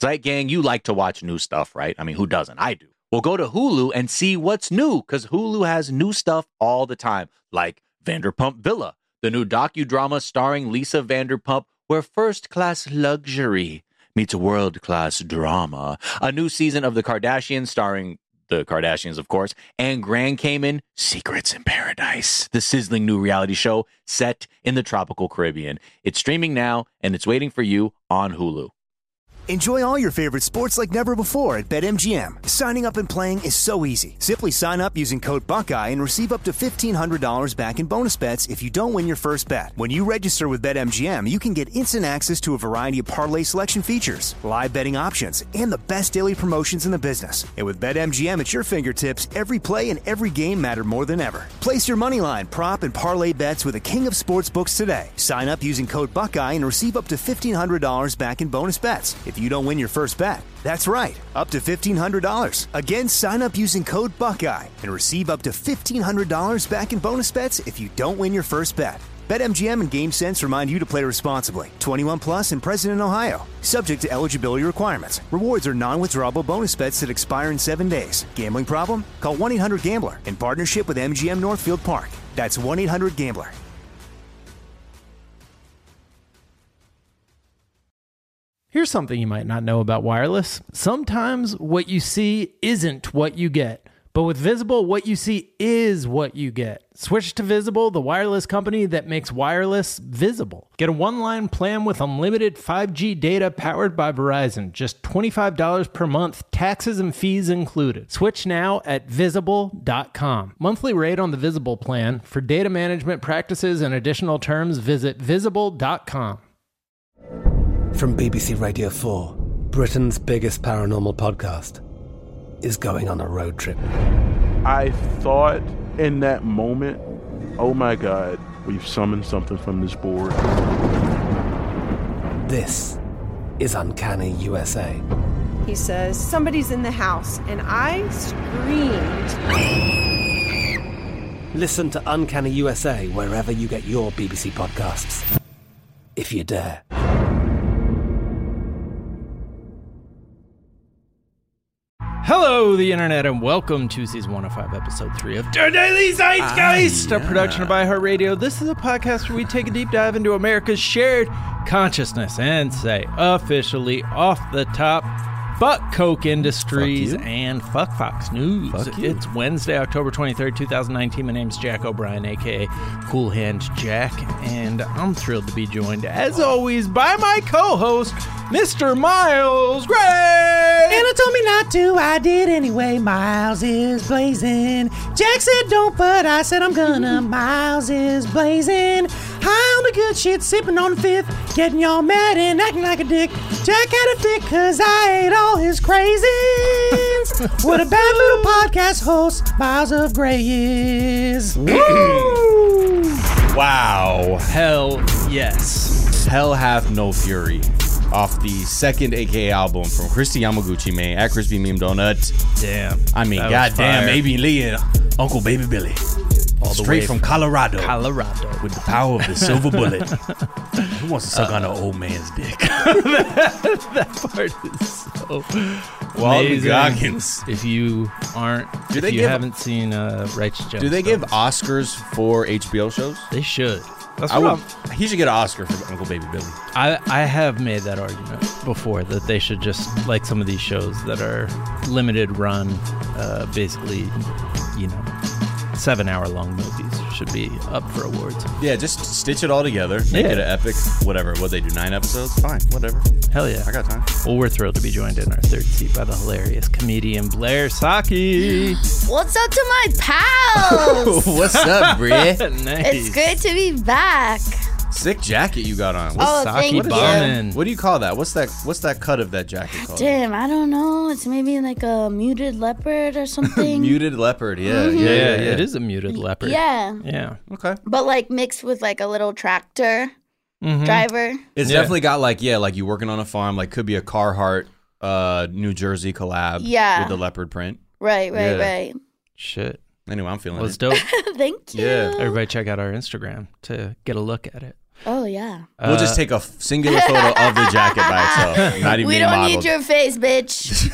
Zeit Gang, you like to watch new stuff, right? I mean, who doesn't? I do. Well, go to Hulu and see what's new, because Hulu has new stuff all the time, like Vanderpump Villa, the new docudrama starring Lisa Vanderpump, where first-class luxury meets world-class drama. A new season of The Kardashians starring the Kardashians, of course, and Grand Cayman, Secrets in Paradise, the sizzling new reality show set in the tropical Caribbean. It's streaming now, and it's waiting for you on Hulu. Enjoy all your favorite sports like never before at BetMGM. Signing up and playing is so easy. Simply sign up using code Buckeye and receive up to $1,500 back in bonus bets if you don't win your first bet. When you register with BetMGM, you can get instant access to a variety of parlay selection features, live betting options, and the best daily promotions in the business. And with BetMGM at your fingertips, every play and every game matter more than ever. Place your moneyline, prop, and parlay bets with the king of sportsbooks today. Sign up using code Buckeye and receive up to $1,500 back in bonus bets if you don't win your first bet. That's right, up to $1,500. Again, sign up using code Buckeye and receive up to $1,500 back in bonus bets if you don't win your first bet. BetMGM and GameSense remind you to play responsibly. 21 plus and present in Ohio. Subject to eligibility requirements. Rewards are non-withdrawable bonus bets that expire in 7 days. Gambling problem? Call 1-800-GAMBLER in partnership with MGM Northfield Park. That's 1-800-GAMBLER. Here's something you might not know about wireless. Sometimes what you see isn't what you get. But with Visible, what you see is what you get. Switch to Visible, the wireless company that makes wireless visible. Get a one-line plan with unlimited 5G data powered by Verizon. Just $25 per month, taxes and fees included. Switch now at Visible.com. Monthly rate on the Visible plan. For data management practices and additional terms, visit Visible.com. From BBC Radio 4, Britain's biggest paranormal podcast is going on a road trip. I thought in that moment, oh my God, we've summoned something from this board. This is Uncanny USA. He says, somebody's in the house, and I screamed. Listen to Uncanny USA wherever you get your BBC podcasts, if you dare. Hello, the internet, and welcome to Season 105, Episode 3 of Der Daily Zeitgeist, a production of iHeartRadio. This is a podcast where we take a deep dive into America's shared consciousness and say, officially, off the top, fuck Coke Industries and fuck Fox News. It's Wednesday, October 23rd, 2019. My name's Jack O'Brien, a.k.a. Cool Hand Jack, and I'm thrilled to be joined, as always, by my co-host, Mr. Miles Gray. Anna told me not to, I did anyway. Miles is blazing. Jack said don't, but I said I'm gonna. Miles is blazing. High on the good shit, sipping on the fifth, getting y'all mad and acting like a dick. Jack had a fit cause I ate all his craisins. What a bad little podcast host Miles of Gray is. Woo! Wow. Hell yes. Hell Hath No Fury. Off the second AKA album from Christy Yamaguchi, man, at Crispy Meme Donut. Damn. I mean, goddamn, A.B. Lee and Uncle Baby Billy. All the Straight way from Colorado. With the power of the silver bullet. Who wants to suck on an old man's dick? that part is so Walton Goggins. If you aren't, haven't seen Righteous Gemstones. Do they give Oscars for HBO shows? They should. He should get an Oscar for Uncle Baby Billy. I have made that argument before that they should just, like some of these shows that are limited run, basically, 7-hour-long movies should be up for awards. Yeah, just stitch it all together, make it an epic, whatever. What they do, 9 episodes? Fine, whatever. Hell yeah. I got time. Well, we're thrilled to be joined in our third seat by the hilarious comedian Blair Saki. What's up to my pals? What's up, Brie? Nice. It's great to be back. Sick jacket you got on. Thank you. What do you call that? What's that cut of that jacket called? Damn, I don't know. It's maybe like a muted leopard or something. Muted leopard, yeah. It is a muted leopard. Yeah. Okay. But like mixed with like a little tractor driver. It's definitely got like you working on a farm, like could be a Carhartt New Jersey collab with the leopard print. Right. Shit. Anyway, I'm feeling it. Dope. Thank you. Yeah. Everybody check out our Instagram to get a look at it. Oh, Oh, yeah. We'll just take a singular photo of the jacket by itself. Not even We being don't modeled. need your face, bitch.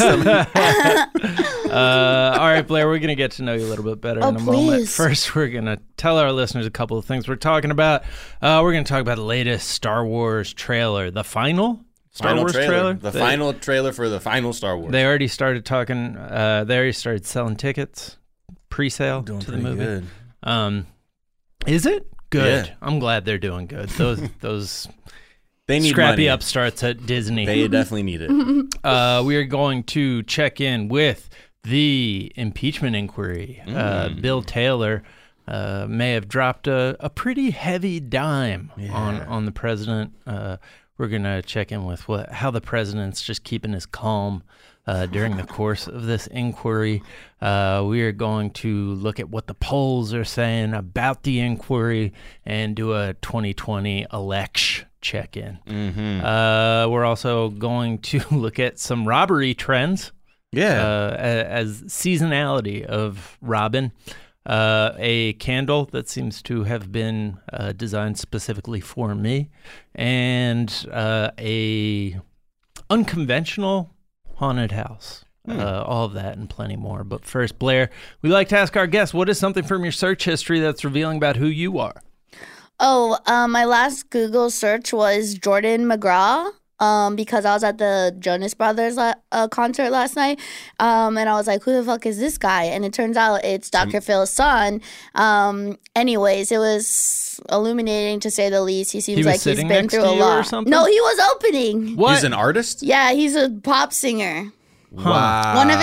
All right, Blair, we're going to get to know you a little bit better in a moment. Please. First, we're going to tell our listeners a couple of things we're talking about. We're going to talk about the latest Star Wars trailer, the final Star Wars trailer. The final trailer for the final Star Wars. They already started talking. They already started selling tickets, pre-sale to the movie. Good. Is it good? Yeah. I'm glad they're doing good. Those They need scrappy money. upstarts at Disney. They definitely need it. We are going to check in with the impeachment inquiry. Bill Taylor may have dropped a pretty heavy dime on the president. We're going to check in with how the president's just keeping his calm during the course of this inquiry. We are going to look at what the polls are saying about the inquiry and do a 2020 election check-in. We're also going to look at some robbery trends. As seasonality of Robin. A candle that seems to have been designed specifically for me, and a unconventional haunted house. All of that and plenty more. But first, Blair, we like to ask our guests, what is something from your search history that's revealing about who you are? Oh, my last Google search was Jordan McGraw. Because I was at the Jonas Brothers concert last night, and I was like, who the fuck is this guy? And it turns out it's Dr. Phil's son. Anyways, it was illuminating to say the least. He seems like he's been through a lot. No, he was opening. What? He's an artist? Yeah, he's a pop singer. Wow. One of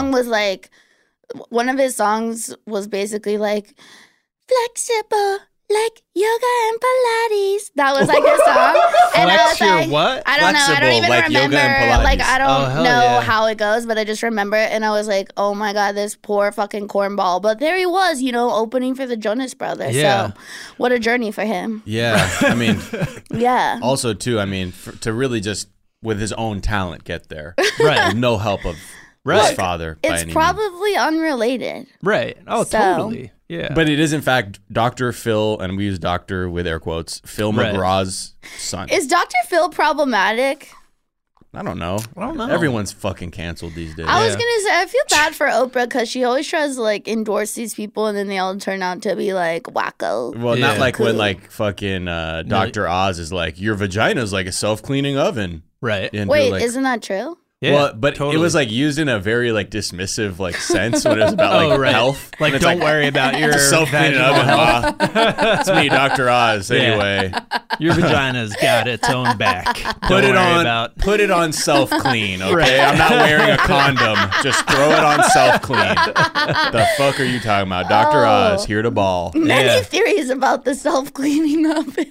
his songs was basically like, flexible. Like yoga and Pilates. That was like his song. And I was like, what? I don't know. I don't Flexible, even like remember. yoga and Pilates. Like I don't know yeah. how it goes, but I just remember it. And I was like, oh my God, this poor fucking cornball. But there he was, opening for the Jonas Brothers. Yeah. So what a journey for him. Yeah. I mean, Yeah. also, too, to really just, with his own talent, get there. Right. With no help of Right. his father. by It's any means. probably unrelated. Right. Oh, So- totally. Yeah. But it is, in fact, Dr. Phil, and we use doctor with air quotes, Phil Right. McGraw's son. Is Dr. Phil problematic? I don't know. don't know. Everyone's fucking canceled these days. I was going to say, I feel bad for Oprah because she always tries to like endorse these people and then they all turn out to be like wacko. Well, Yeah. not like when like fucking Dr. Oz is like, your vagina's like a self-cleaning oven. right. And Wait, you're like, isn't that true? Yeah, well, but totally. it was like used in a very like dismissive like sense when it was about like right. health. Like, And it's don't worry about your It's a self-cleaning vaginal oven, health. Ma. It's me, Dr. Oz. Yeah. Anyway, Your vagina's got its own back. put it on. About... Put it on self-clean. Okay, Right. I'm not wearing a condom. Just throw it on self-clean. The fuck are you talking about, Dr. Oz? Here to ball. Many Yeah. theories about the self-cleaning oven.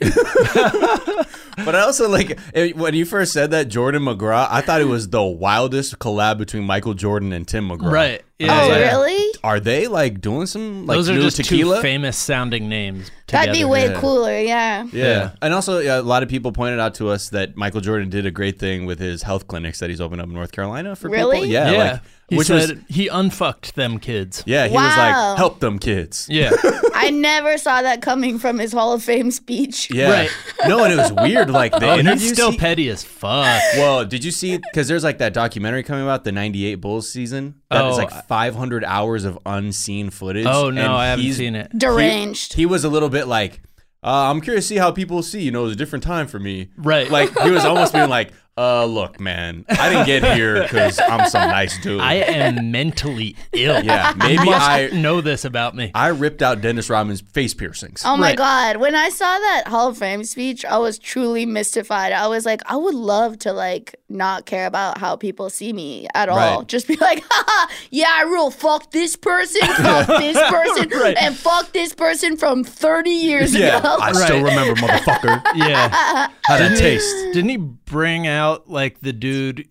But I also like when you first said that Jordan McGraw, I thought it was the wildest collab between Michael Jordan and Tim McGraw. Right. I Yeah, was Oh, like, really? Are they like doing some like Those are new just tequila? two famous sounding names. That'd be together. way Yeah. cooler, yeah. Yeah. And also, a lot of people pointed out to us that Michael Jordan did a great thing with his health clinics that he's opened up in North Carolina for Really? people. Yeah. Yeah. Like, He which said was, he unfucked them kids. yeah, he was Wow. like, help them kids. Yeah. I never saw that coming from his Hall of Fame speech. Yeah. Right. No, and it was weird. Like, the Oh, interview. he's still petty as fuck. Well, did you see? Because there's like that documentary coming out, the '98 Bulls season. That is Oh, like 500 hours of unseen footage. Oh, no, and I haven't he's- seen it. Deranged. He was a little bit like, I'm curious to see how people see. It was a different time for me. Right. Like, he was almost being like, look, man, I didn't get here because I'm some nice dude. I am mentally ill. Yeah, maybe You must I know this about me. I ripped out Dennis Rodman's face piercings. Oh my Right. God. When I saw that Hall of Fame speech, I was truly mystified. I was like, I would love to like not care about how people see me at all. Right. Just be like, haha, yeah, I rule. Fuck this person, fuck this person, Right. and fuck this person from 30 years Yeah, ago. I still remember, motherfucker. Yeah. How that taste. Didn't he bring out like the dude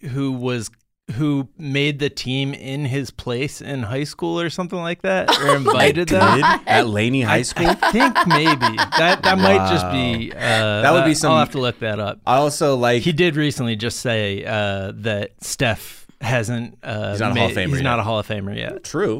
who made the team in his place in high school or something like that? Or invited them? Did at Laney High School? I think maybe. That might just be that would be some- I'll have to look that up. I also like. He did recently just say that Steph hasn't He's not a Hall of Famer he's yet. not a Hall of Famer yet. True.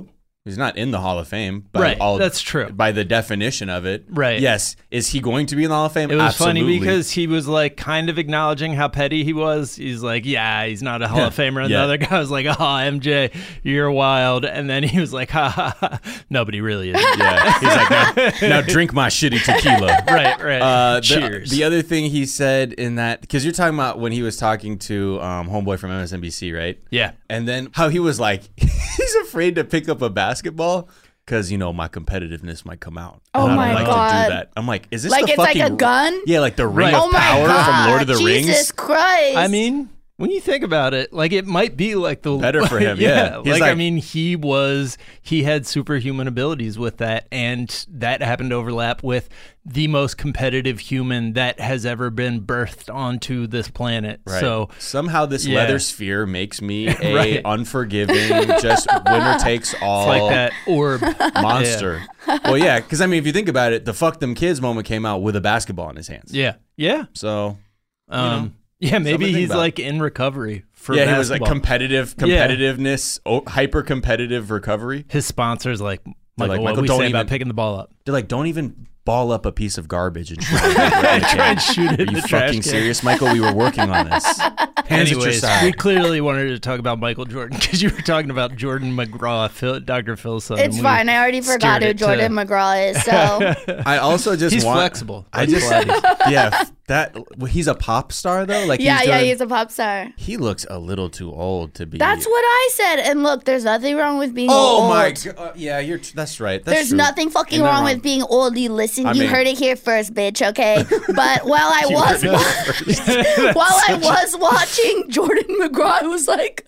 He's not in the Hall of Fame. Right, that's true. By the definition of it. Right. Yes. Is he going to be in the Hall of Fame? It was Absolutely. funny because he was like kind of acknowledging how petty he was. He's like, yeah, he's not a Hall of Famer. And the other guy was like, oh, MJ, you're wild. And then he was like, ha, ha, ha. Nobody really is. Yeah. He's like, now drink my shitty tequila. Right. Cheers. The other thing he said in that, because you're talking about when he was talking to homeboy from MSNBC, right? Yeah. And then how he was like, he's afraid to pick up a basketball because, you know, my competitiveness might come out. Oh, and my I don't God. like to do that. I'm like, is this Like the it's fucking... like a gun? Yeah, like the Ring Oh of my Power God. from Lord of the Rings. Jesus Christ. I mean, when you think about it, like it might be like the better for him. Yeah. Like I mean, he had superhuman abilities with that, and that happened to overlap with the most competitive human that has ever been birthed onto this planet. Right. So somehow this leather sphere makes me a Right. unforgiving, just winner takes all it's like that orb monster. Well, yeah, because I mean, if you think about it, the "fuck them kids" moment came out with a basketball in his hands. Yeah. Yeah. So, Yeah, maybe Something to think he's about. like in recovery for he was like basketball. competitiveness, hyper competitive recovery. His sponsors like They're like, what Michael, we don't say even about picking the ball up. They're like, don't even ball up a piece of garbage and try and shoot it in Are you the trash fucking can. serious, Michael? We were working on this. Hands at your Anyways, side. we clearly wanted to talk about Michael Jordan because you were talking about Jordan McGraw, Dr. Phil's son. It's and we fine. I already forgot steered who it to- Jordan McGraw is. So I also just He's want. flexible. I just he's a pop star though. Like he's a pop star. He looks a little too old to be. That's what I said. And look, there's nothing wrong with being Oh old. my god! Yeah, that's right. That's There's true. nothing fucking Ain't nothing wrong with being old. You listen. I You mean- heard it here first, bitch. Okay. But while I was watching Jordan McGraw, I was like,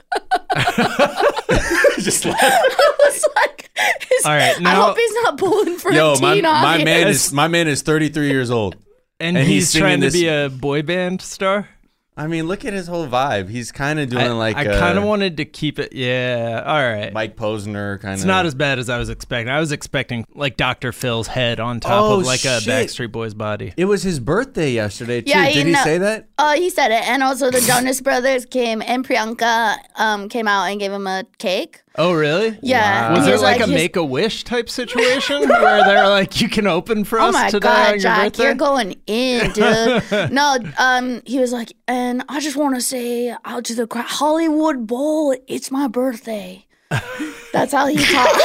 Just like, I was like, All right, I now- hope he's not pulling for yo, a teen on my here. man is 33 years old. And And he's he's trying to singing be a boy band star. I mean, look at his whole vibe. He's kind of doing I kind of wanted to keep it. Yeah. All right. Mike Posner kind of. It's not as bad as I was expecting. I was expecting like Dr. Phil's head on top of like a shit. Backstreet Boys body. It was his birthday yesterday too. Yeah, Did he say that? He said it. And also the Jonas Brothers came and Priyanka came out and gave him a cake. Oh, really? Yeah. Was He there was like a his- Make-A-Wish type situation where they're like, you can open for Oh us my today God, on your Jack, birthday? you're going in, dude. No, he was like, and I just want to say out to the crowd, Hollywood Bowl, it's my birthday. That's how he talks.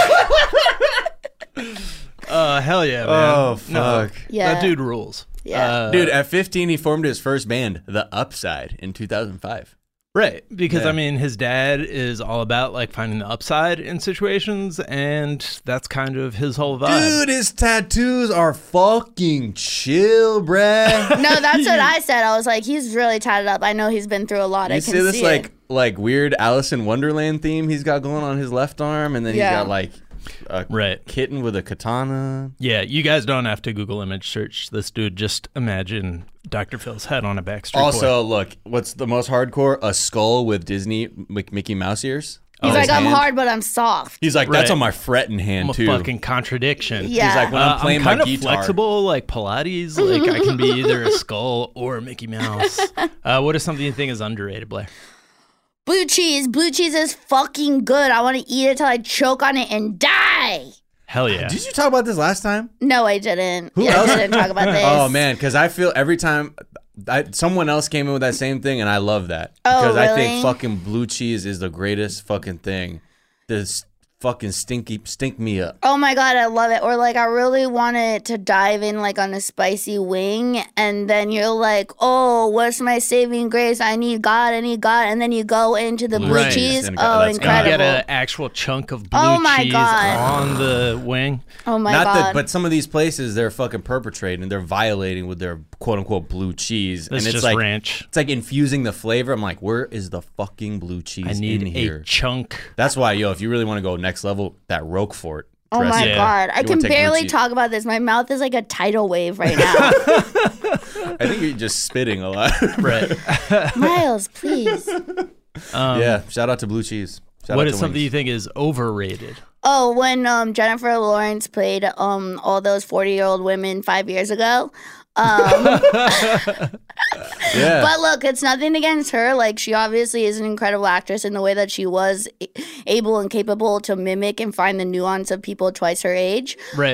Hell yeah, man. Oh No, fuck. Yeah. that dude rules. Yeah. Dude, at 15, he formed his first band, The Upside, in 2005. Right, because Yeah. I mean, his dad is all about like finding the upside in situations, and that's kind of his whole vibe. Dude, his tattoos are fucking chill, bruh. No, that's what I said. I was like, he's really tatted up. I know he's been through a lot. I You can see this see it. like weird Alice in Wonderland theme he's got going on his left arm, and then he's Yeah. got like a Right. kitten with a katana. Yeah, you guys don't have to Google image search this dude. Just imagine Dr. Phil's head on a Backstreet Boy. Also, look, what's the most hardcore? A skull with Disney Mickey Mouse ears. He's on like, his I'm hand. hard, but I'm soft. He's like, that's Right. on my fretting hand I'm a too. fucking contradiction. Yeah. He's like, when I'm playing kind my of guitar. flexible, like Pilates. Like I can be either a skull or a Mickey Mouse. What is something you think is underrated, Blair? Blue cheese. Blue cheese is fucking good. I want to eat it till I choke on it and die. Hell yeah. Did you talk about this last time? No, I didn't. Who I else? didn't talk about this. Oh man, because I feel every time someone else came in with that same thing, and I love that Oh, because I really? think fucking blue cheese is the greatest fucking thing. This fucking stink me up. Oh my God, I love it. Or like, I really wanted to dive in like on a spicy wing, and then you're like, oh, what's my saving grace? I need God. And then you go into the blue Right. cheese. That's Oh, incredible. And you get incredible. an actual chunk of blue Oh my cheese God. on the wing. Oh my Not God. that, but some of these places they're fucking perpetrating, they're violating with their quote unquote blue cheese, That's and it's just like ranch. it's like infusing the flavor. I'm like, where is the fucking blue cheese I need in here? a chunk. That's why, yo, if you really want to go next level, that Roquefort. Oh my dressing. Yeah. God. I You can wanna take blue barely cheese. talk about this. My mouth is like a tidal wave right now. I think you're just spitting a lot. Right. Miles, please. Yeah, shout out to blue cheese. Shout What out is to something you wings. think is overrated? Oh, when Jennifer Lawrence played all those 40-year-old women 5 years ago, Yeah. But look, it's nothing against her. Like, she obviously is an incredible actress in the way that she was able and capable to mimic and find the nuance of people twice her age. Right.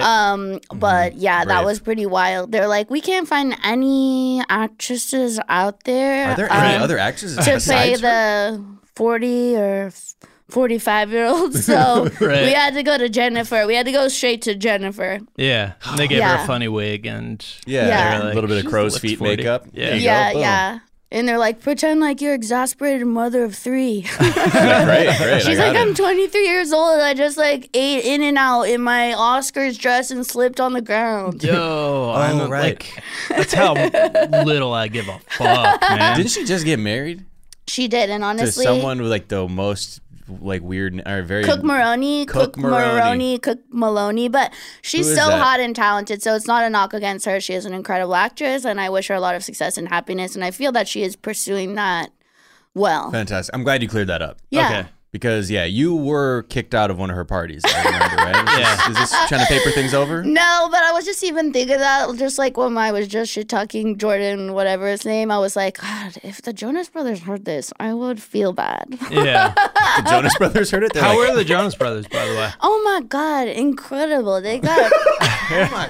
But yeah, that Right. was pretty wild. They're like, we can't find any actresses out there. Are there any other actresses to play besides her? the 40 or 45-year-olds? So Right. we had to go to Jennifer. We had to go straight to Jennifer. Yeah. And they gave her Yeah. a funny wig and Yeah, Yeah. they were a little bit "She of crow's looks feet 40." makeup. Yeah. There you Yeah, go, boom. yeah. And they're like, pretend like you're exasperated mother of 3. Great. She's like, I'm 23 years old. I just like ate In and Out in my Oscars dress and slipped on the ground. Yo, I'm right. like, that's how little I give a fuck, man. Didn't she just get married She did, and to honestly, someone with like the most like weird or very Cook Maroney, Cook Maroney. Cook Maloney, but she's Who is so that? hot and talented, so it's not a knock against her. She is an incredible actress, and I wish her a lot of success and happiness, and I feel that she is pursuing that well. Fantastic. I'm glad you cleared that up. Yeah. Okay. Because you were kicked out of one of her parties. I remember, right? Is this trying to paper things over? No, but I was just even thinking that, just like when I was just shit talking Jordan, whatever his name, I was like, God, if the Jonas Brothers heard this, I would feel bad. Yeah. The Jonas Brothers heard it. They're How like, were the Jonas Brothers, by the way? Oh my God, incredible! They got. oh my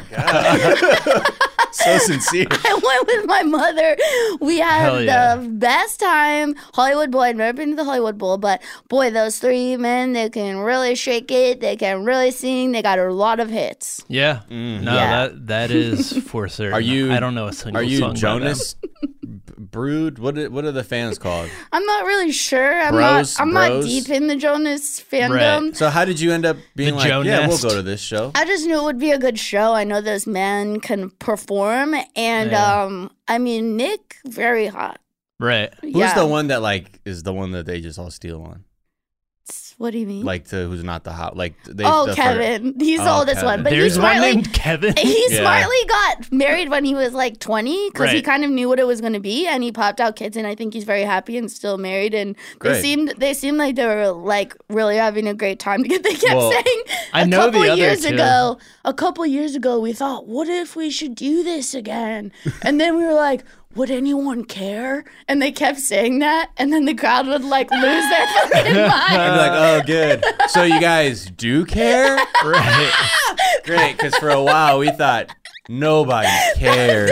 god, so sincere. I went with my mother. We had Hell yeah. the best time. Hollywood Bowl. I've never been to the Hollywood Bowl, but boy, those 3 men, they can really shake it. They can really sing. They got a lot of hits. Yeah. No, Yeah. that is for certain. Are you? I don't know a single Are you song by Jonas Brood? What are the fans called? I'm not really sure. I'm Bros? not deep in the Jonas fandom. Right. So how did you end up being The like, Joe yeah, Nest. we'll go to this show? I just knew it would be a good show. I know those men can perform, and Yeah. I mean, Nick, very hot. them. Right. Who's the one that like is the one that they just all steal on? What do you mean? Like who's not the hot? Like they. Oh, the Kevin. He's the Oh, oldest Kevin. one. But There's he one smartly, named Kevin. he Yeah. smartly got married when he was like 20 because he Right. kind of knew what it was going to be, and he popped out kids, and I think he's very happy and still married. And Great. they seemed like they were like really having a great time together. They kept Well, saying I know the other a couple years ago, we thought, what if we should do this again? And then we were like, would anyone care? And they kept saying that, and then the crowd would like lose their fucking mind. I'd be like, oh, good. So you guys do care? Right. Great, because for a while we thought nobody cared.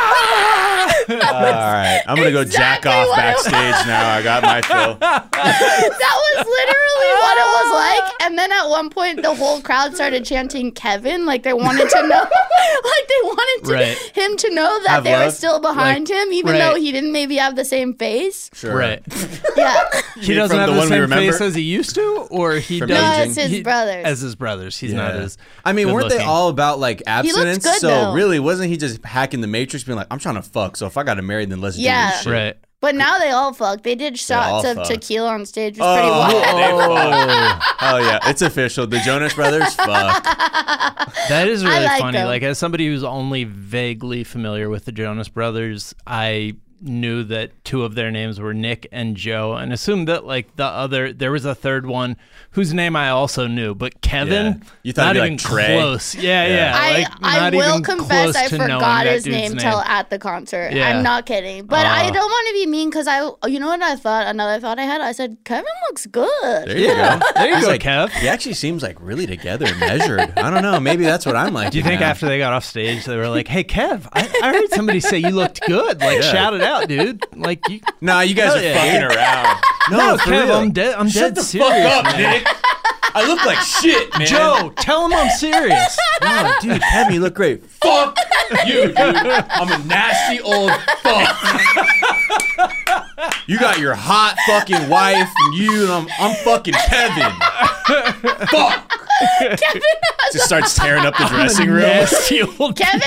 All right, I'm gonna go jack exactly off what it backstage now. I got my fill. That was literally what it was like. And then at one point, the whole crowd started chanting Kevin, like they wanted to know, like they wanted Right. him to know that Have they were love? still behind him, even right. though he didn't maybe have the same face. Sure. Right. Yeah, He doesn't from have the the one we same remember? face as he used to, or he From does. no, Aging. it's his he- brothers. As his brothers. He's not as. I mean, weren't they good-looking. all about like abstinence? good, so though. really, wasn't he just hacking the Matrix, being like, "I'm trying to fuck, so if I got to marry, then let's Yeah. do this shit." Right. But now they all fuck. They did shots all of fuck. tequila on stage. It was pretty wild. Oh yeah, it's official. The Jonas Brothers, fuck. That is really like funny. them. Like, as somebody who's only vaguely familiar with the Jonas Brothers, I knew that 2 of their names were Nick and Joe, and assumed that like there was a third one whose name I also knew, but Kevin, Yeah. You thought not it'd be even like Trey? close. Yeah, yeah. I not will even confess close I to knowing forgot that his dude's name till at the concert. Yeah. I'm not kidding. But I don't want to be mean because you know what I thought? Another thought I had? I said, Kevin looks good. There you go. There you He's go, like, Kev. He actually seems like really together, and measured. I don't know. Maybe that's what I'm like. Do you think now. after they got off stage, they were like, "Hey, Kev, I heard somebody say you looked good. Like, shout it out, dude. Like, you." Nah, you guys Hell are yeah, fucking dude. around. No, for Kev, real. I'm dead. I'm Shut dead the serious. fuck up, man. Nick. I look like shit, man. Joe, tell him I'm serious. No, dude, Kevin, you look great. Fuck you, dude. I'm a nasty old fuck. You got your hot fucking wife, and I'm fucking Kevin. Fuck. Kevin Just starts tearing up the dressing room. Nasty old Kevin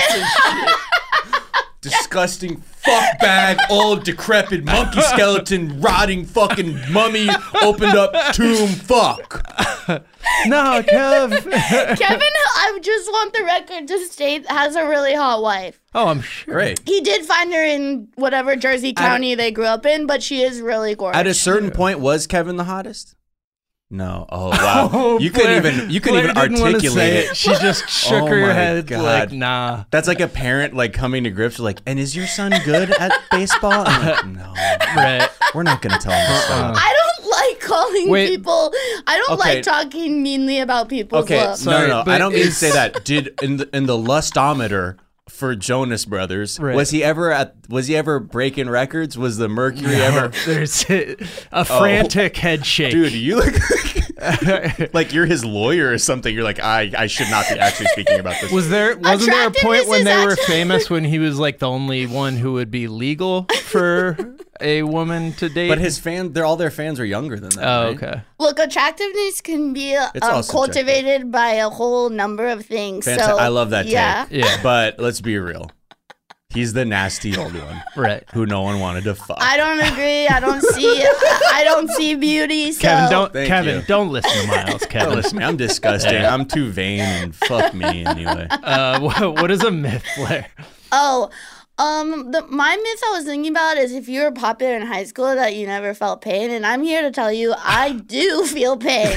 Disgusting fuck bag, old decrepit monkey skeleton, rotting fucking mummy, opened up tomb fuck. No, Kev. Kevin, I just want the record to state, has a really hot wife. Oh, I'm sure. Great. He did find her in whatever Jersey County they grew up in, but she is really gorgeous. At a certain point, was Kevin the hottest? No. Oh wow. Oh, You couldn't even articulate it. She just shook Oh her my head God. like, nah. That's like a parent like coming to grips with like, and is your son good at baseball? I'm like, no. Right. We're not gonna tell him to stop. I don't like calling Wait. people. I don't Okay. like talking meanly about people's Okay, looks. Sorry, no. but I don't mean to is- say that. Did in the lustometer for Jonas Brothers, Right. was he ever breaking records? Was the mercury ever? There's a frantic head shake. Dude, you look like you're his lawyer or something. You're like, I should not be actually speaking about this. Wasn't there a point Attractiveness when is they were actually- famous when he was like the only one who would be legal for a woman to date? But his all their fans are younger than that. Oh, right? okay. Look, attractiveness can be It's all cultivated by a whole number of things. So I love that yeah. take. Yeah. But let's be real. He's the nasty old one Right. who no one wanted to fuck. I don't agree. I don't see beauty. So Kevin, Thank you. don't listen to Miles, Don't Kevin. listen to me. I'm disgusting. I'm too vain and fuck me anyway. What is a myth, Blair? Oh, my myth I was thinking about is if you were popular in high school that you never felt pain, and I'm here to tell you I do feel pain.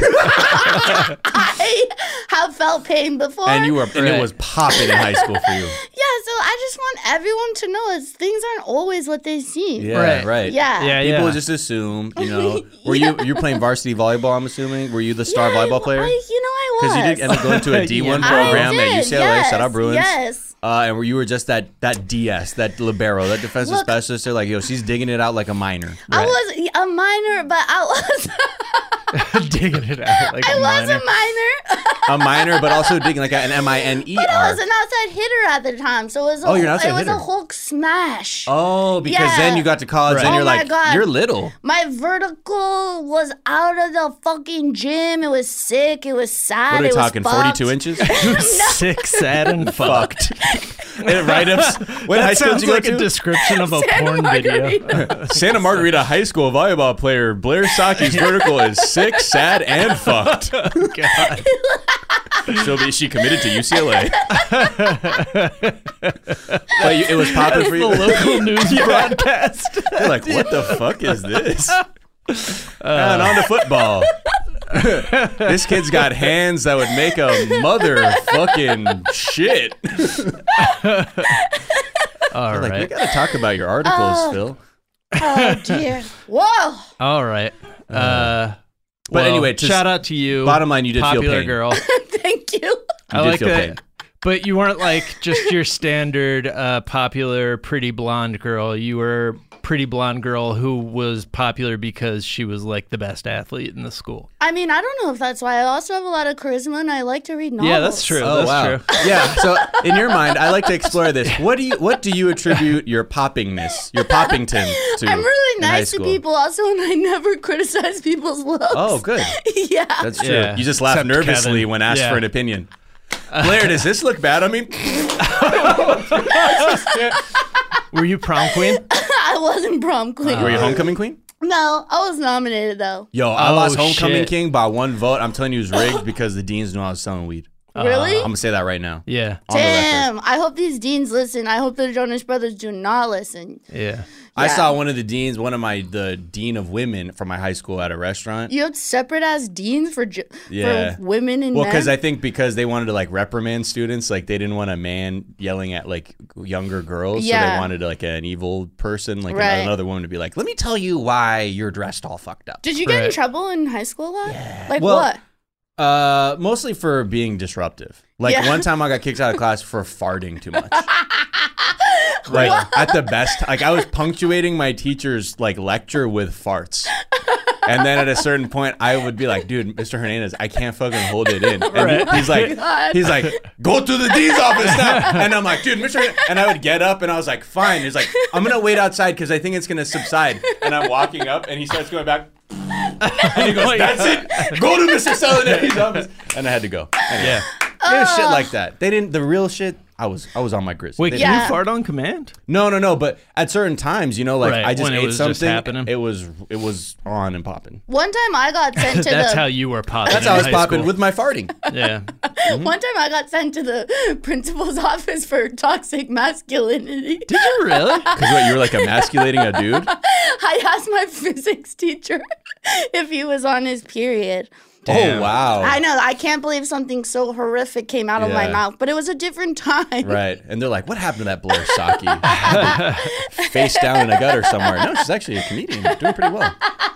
I have felt pain before. And it was popping in high school for you. Yeah, so I just want everyone to know is things aren't always what they seem. Yeah, right. Yeah. Yeah, People yeah. just assume, Were you're playing varsity volleyball? I'm assuming. Were you the star volleyball player? I was. Because you did end up going to a D1 Yeah. program I at did, UCLA. yes, Shout out Bruins. Yes. And where you were just that DS, that libero, that defensive Look- specialist. They're like, yo, she's digging it out like a minor. I was a minor, but I was Digging it out like I a was minor. a minor. A minor, but also digging like an MINER. But I was an outside hitter at the time, so it was Oh, you're an outside it was hitter. a Hulk smash. Oh, because Yeah. then you got to college Right. and you're Oh my like, God. you're little. My vertical was out of the fucking gym. It was sick. It was sad. What are we it talking, was fucked. 42 inches? Sick, sad, and fucked. And write-ups. What high That school sounds did you like go a to? description of a Santa porn video. Margarita. Santa Margarita High School volleyball player Blair Saki's vertical is sick, sad, and fucked. God. She committed to UCLA. But it was popping for The you. local news broadcast. You're like, what the fuck is this? And on to football. This kid's got hands that would make a motherfucking shit. All Like, we right. gotta talk about your articles, Phil. Oh dear. Whoa. All right. But Well, anyway, just shout out to you. bottom line, you did feel popular pain. girl. Thank you. I did like feel that. pain. But you weren't like just your standard popular pretty blonde girl. You were pretty blonde girl who was popular because she was like the best athlete in the school. I mean, I don't know if that's why. I also have a lot of charisma, and I like to read novels. Yeah, that's true. Oh, that's wow. true. Yeah. So in your mind, I like to explore this. What do you attribute your poppingness, your poppington to? I'm really in high nice to school? people also, and I never criticize people's looks. Oh, good. Yeah. That's true. Yeah. You just laugh Except nervously Kevin. when asked Yeah. for an opinion. Blair, does this look bad? I mean, Were you prom queen? I wasn't prom queen. were you homecoming queen? No, I was nominated though. Yo, I Oh, lost homecoming shit. king by 1 vote. I'm telling you, it was rigged because the deans knew I was selling weed. Really? I'm gonna say that right now. Yeah. On the record. Damn. I hope these deans listen. I hope the Jonas Brothers do not listen. Yeah. I Yeah. saw one of the deans, the dean of women from my high school at a restaurant. You have separate ass deans for Yeah. for women and Well, men. because they wanted to like reprimand students, like they didn't want a man yelling at like younger girls, so Yeah. they wanted like an evil person, like Right. another woman to be like, "Let me tell you why you're dressed all fucked up." Did you get in Right. trouble in high school a lot? Yeah. Like Well, what? Mostly for being disruptive. Like Yeah. one time I got kicked out of class for farting too much. Like at the best, like I was punctuating my teacher's like lecture with farts. And then at a certain point, I would be like, "Dude, Mr. Hernandez, I can't fucking hold it in." And he's like, "Go to the dean's office now." And I'm like, "Dude, Mr. Hernandez," and I would get up and I was like, "Fine." He's like, "I'm gonna wait outside because I think it's gonna subside." And I'm walking up, and he starts going back. And he goes, "That's it. Go to Mr. Salinari's office." And I had to go. Anyway, Yeah. it was shit like that. They didn't. The real shit. I was on my grizzly. Wait, can you fart on command? No. But at certain times, like Right, I just when it ate was just something. happening. It was on and popping. One time I got sent to That's the how you were popping. That's in how I was high popping school. with my farting. Yeah. One time I got sent to the principal's office for toxic masculinity. Did you really? Because you were like emasculating a dude. I asked my physics teacher if he was on his period. Oh wow! I know. I can't believe something so horrific came out of my Yeah. mouth, but it was a different time. Right, and they're like, "What happened to that Blair Saki? Face down in a gutter somewhere." No, she's actually a comedian, doing pretty well.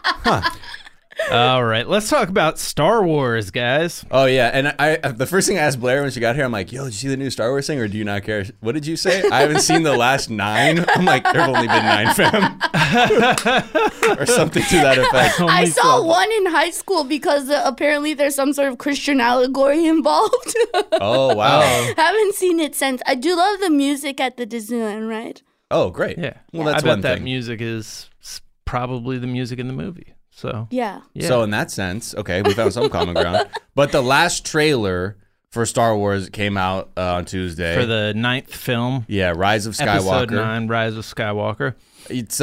All right, let's talk about Star Wars, guys. Oh yeah, and I the first thing I asked Blair when she got here, I'm like, "Yo, did you see the new Star Wars thing, or do you not care?" What did you say? I haven't seen the last 9. I'm like, there've only been 9, fam, or something to that effect. I saw one in high school because apparently there's some sort of Christian allegory involved. Oh wow! Haven't seen it since. I do love the music at the Disneyland ride. Oh great. Yeah. Well, that's I bet one that thing. music is probably the music in the movie. So Yeah. So in that sense, okay, we found some common ground. But the last trailer for Star Wars came out on Tuesday for the 9th film, Rise of Skywalker. Episode 9, Rise of Skywalker. It's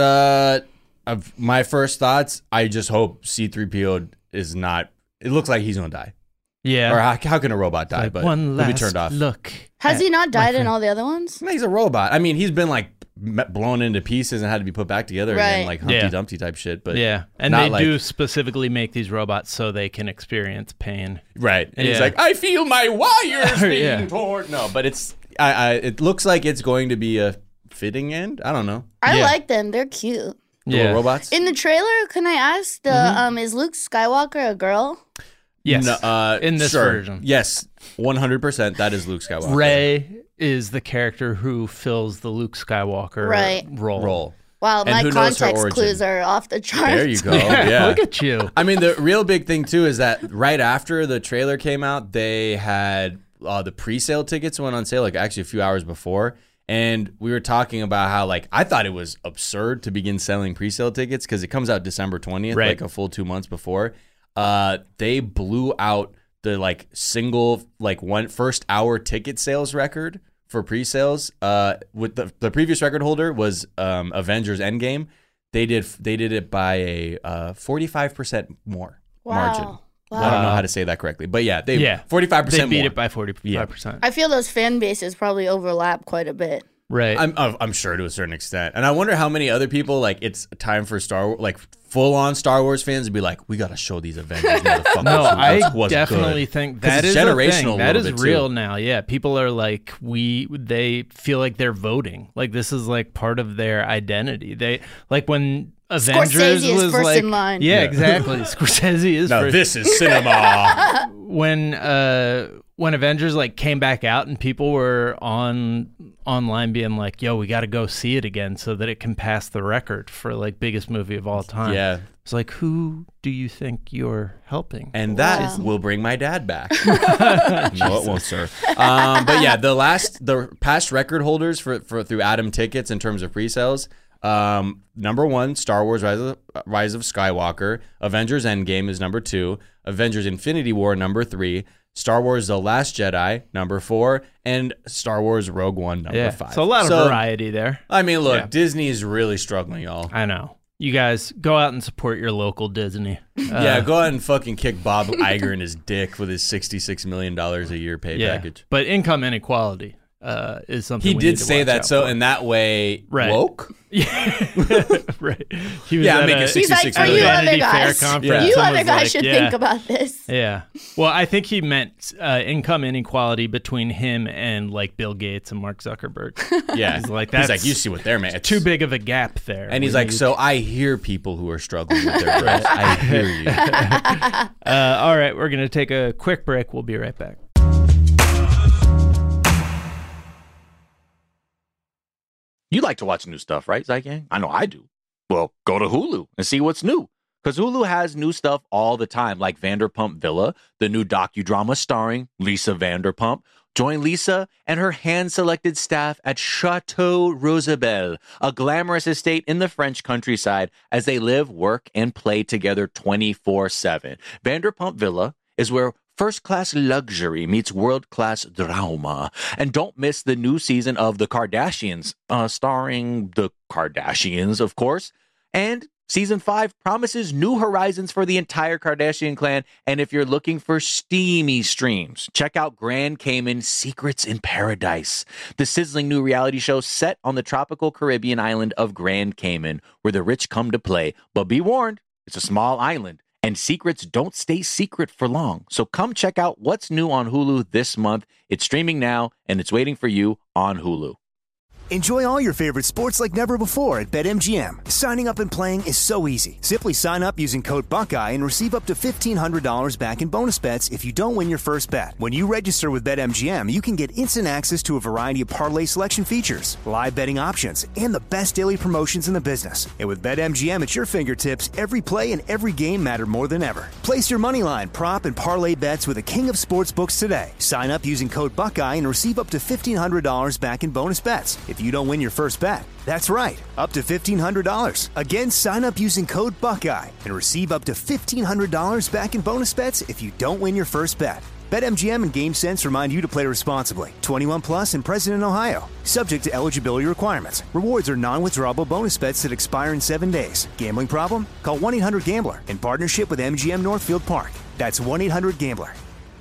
of my first thoughts. I just hope C-3PO is not. It looks like he's gonna die. Yeah. Or how can a robot die? Like but one he'll last be turned off. look. Has he not died in friend. all the other ones? He's a robot. I mean, he's been like blown into pieces and had to be put back together again, Right. like Humpty Dumpty type shit. But Yeah, and not they like- do specifically make these robots so they can experience pain. Right. And he's Yeah. like, I feel my wires being Yeah. torn. No, but it's it looks like it's going to be a fitting end. I don't know. I Yeah. like them. They're cute. The little robots. In the trailer, can I ask is Luke Skywalker a girl? Yes, No, in this sure. version. Yes, 100%. That is Luke Skywalker. Rey is the character who fills the Luke Skywalker Right. role. Wow, And my who knows her context origin? clues are off the charts. There you go. Yeah. Look at you. I mean, the real big thing too is that right after the trailer came out, they had the pre-sale tickets went on sale like actually a few hours before. And we were talking about how like I thought it was absurd to begin selling pre-sale tickets because it comes out December 20th, Right. like a full 2 months before. They blew out the like single like one first hour ticket sales record for pre-sales. With the previous record holder was Avengers Endgame. They did it by a 45% more margin. Wow. I don't know how to say that correctly, but yeah, 45% They beat more. it by 45%. I feel those fan bases probably overlap quite a bit. Right. I'm sure to a certain extent, and I wonder how many other people like it's time for full on Star Wars fans to be like, we got to show these Avengers motherfuckers. No, who I was definitely good. think 'Cause that it's is generational a thing. a That little is bit, real too. now. Yeah, people are like they feel like they're voting. Like this is like part of their identity. They like when Avengers Scorsese is was first like in line. Yeah, Yeah. exactly. Scorsese is Now first. this is cinema. When Avengers like came back out and people were online being like, "Yo, we got to go see it again so that it can pass the record for like biggest movie of all time." Yeah. It's like, who do you think you're helping? And that will bring my dad back. No, it won't, sir. But yeah, the past record holders for through Atom Tickets in terms of pre-sales. Number 1, Star Wars Rise of Skywalker. Avengers Endgame is number 2. Avengers Infinity War number 3. Star Wars The Last Jedi number 4. And Star Wars Rogue One number 5. So a lot of variety there. I mean, look, Yeah. Disney is really struggling, y'all. I know. You guys go out and support your local Disney. Yeah, go ahead and fucking kick Bob Iger in his dick with his $66 million a year pay package. But income inequality is something He we did need to say watch that, out so for. in that way, Right. woke? Right. He was Yeah, I'm at making a- 66 He's like, for million. you Vanity other Fair guys, conference, you someone's other guys like, should yeah. think about this. Yeah. Well, I think he meant income inequality between him and like Bill Gates and Mark Zuckerberg. Yeah. He's like, He's that's like, you see what they're made. too big of a gap there. And he's We like, need- so I hear people who are struggling with their bills. I hear you. all right, we're going to take a quick break. We'll be right back. You like to watch new stuff, right, Zygang? I know I do. Well, go to Hulu and see what's new. Because Hulu has new stuff all the time, like Vanderpump Villa, the new docudrama starring Lisa Vanderpump. Join Lisa and her hand-selected staff at Chateau Rosabelle, a glamorous estate in the French countryside, as they live, work, and play together 24/7. Vanderpump Villa is where First-class luxury meets world-class drama. And don't miss the new season of The Kardashians, starring the Kardashians, of course. And Season 5 promises new horizons for the entire Kardashian clan. And if you're looking for steamy streams, check out Grand Cayman Secrets in Paradise, the sizzling new reality show set on the tropical Caribbean island of Grand Cayman, where the rich come to play. But be warned, it's a small island, and secrets don't stay secret for long. So come check out what's new on Hulu this month. It's streaming now, and it's waiting for you on Hulu. Enjoy all your favorite sports like never before at BetMGM. Signing up and playing is so easy. Simply sign up using code Buckeye and receive up to $1,500 back in bonus bets if you don't win your first bet. When you register with BetMGM, you can get instant access to a variety of parlay selection features, live betting options, and the best daily promotions in the business. And with BetMGM at your fingertips, every play and every game matter more than ever. Place your moneyline, prop, and parlay bets with the king of sportsbooks today. Sign up using code Buckeye and receive up to $1,500 back in bonus bets if you don't win your first bet. That's right, up to $1,500. Again, sign up using code Buckeye and receive up to $1,500 back in bonus bets if you don't win your first bet. BetMGM and GameSense remind you to play responsibly. 21 plus and present in Ohio. Subject to eligibility requirements. Rewards are non-withdrawable bonus bets that expire in 7 days. Gambling problem? Call 1-800-GAMBLER in partnership with MGM Northfield Park. That's 1-800-GAMBLER.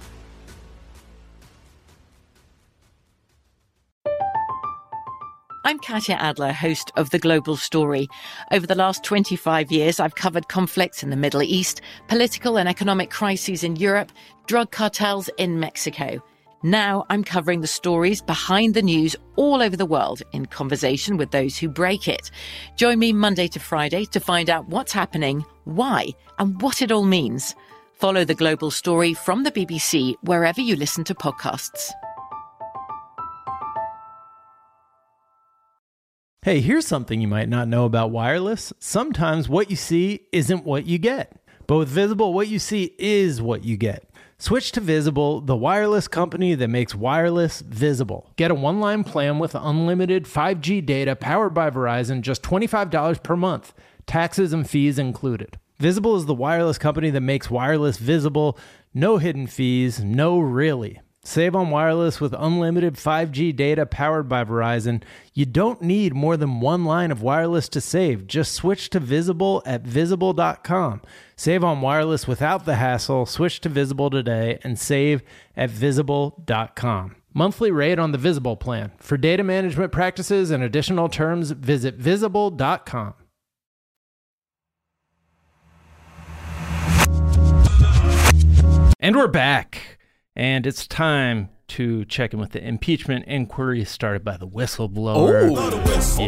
I'm Katya Adler, host of The Global Story. Over the last 25 years, I've covered conflicts in the Middle East, political and economic crises in Europe, drug cartels in Mexico. Now I'm covering the stories behind the news all over the world in conversation with those who break it. Join me Monday to Friday to find out what's happening, why, and what it all means. Follow The Global Story from the BBC wherever you listen to podcasts. Hey, here's something you might not know about wireless. Sometimes what you see isn't what you get. But with Visible, what you see is what you get. Switch to Visible, the wireless company that makes wireless visible. Get a one-line plan with unlimited 5G data powered by Verizon, just $25 per month. Taxes and fees included. Visible is the wireless company that makes wireless visible. No hidden fees, no really. Save on wireless with unlimited 5G data powered by Verizon. You don't need more than one line of wireless to save. Just switch to Visible at Visible.com. Save on wireless without the hassle. Switch to Visible today and save at Visible.com. Monthly rate on the Visible plan. For data management practices and additional terms, visit Visible.com. And we're back. And it's time to check in with the impeachment inquiry started by the whistleblower. Oh,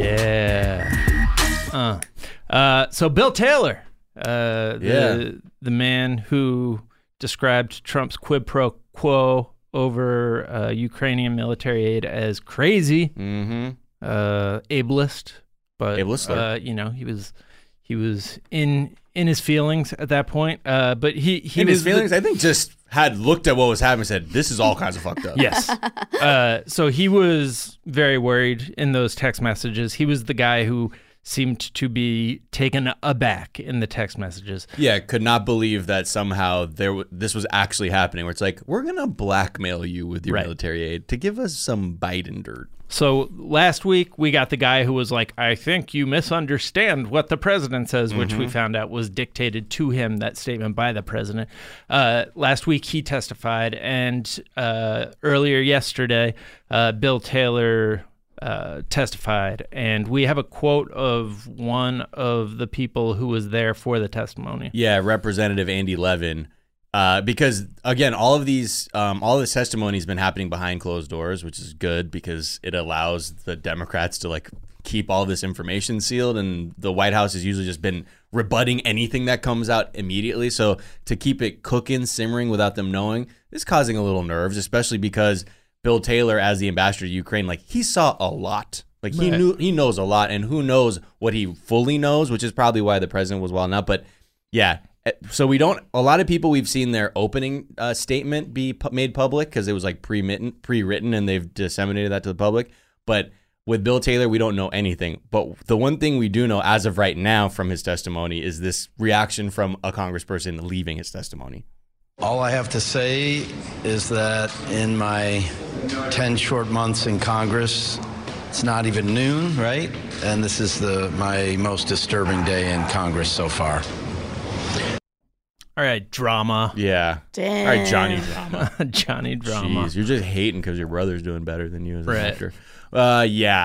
yeah. So Bill Taylor, the man who described Trump's quid pro quo over Ukrainian military aid as crazy, ableist, but he was in his feelings at that point. But he in his feelings, I think just had looked at what was happening and said, this is all kinds of fucked up. Yes. So he was very worried in those text messages. He was the guy who seemed to be taken aback in the text messages. Yeah, could not believe that somehow this was actually happening, where it's like, we're going to blackmail you with your military aid to give us some Biden dirt. So last week, we got the guy who was like, I think you misunderstand what the president says, which we found out was dictated to him, that statement by the president. Last week, he testified. And earlier yesterday, Bill Taylor testified. And we have a quote of one of the people who was there for the testimony. Yeah, Representative Andy Levin. Because again, all this testimony has been happening behind closed doors, which is good because it allows the Democrats to keep all this information sealed, and the White House has usually just been rebutting anything that comes out immediately. So to keep it cooking, simmering without them knowing is causing a little nerves, especially because Bill Taylor, as the ambassador to Ukraine, he saw a lot. He knows a lot, and who knows what he fully knows, which is probably why the president was wilding out. But yeah. So a lot of people, we've seen their opening statement be made public because it was pre-written and they've disseminated that to the public. But with Bill Taylor, we don't know anything. But the one thing we do know as of right now from his testimony is this reaction from a congressperson leaving his testimony. All I have to say is that in my 10 short months in Congress, it's not even noon, right? And this is my most disturbing day in Congress so far. All right, drama. Yeah. Damn. All right, Johnny Drama. Johnny Drama. Jeez, you're just hating because your brother's doing better than you as an Right. actor. Yeah,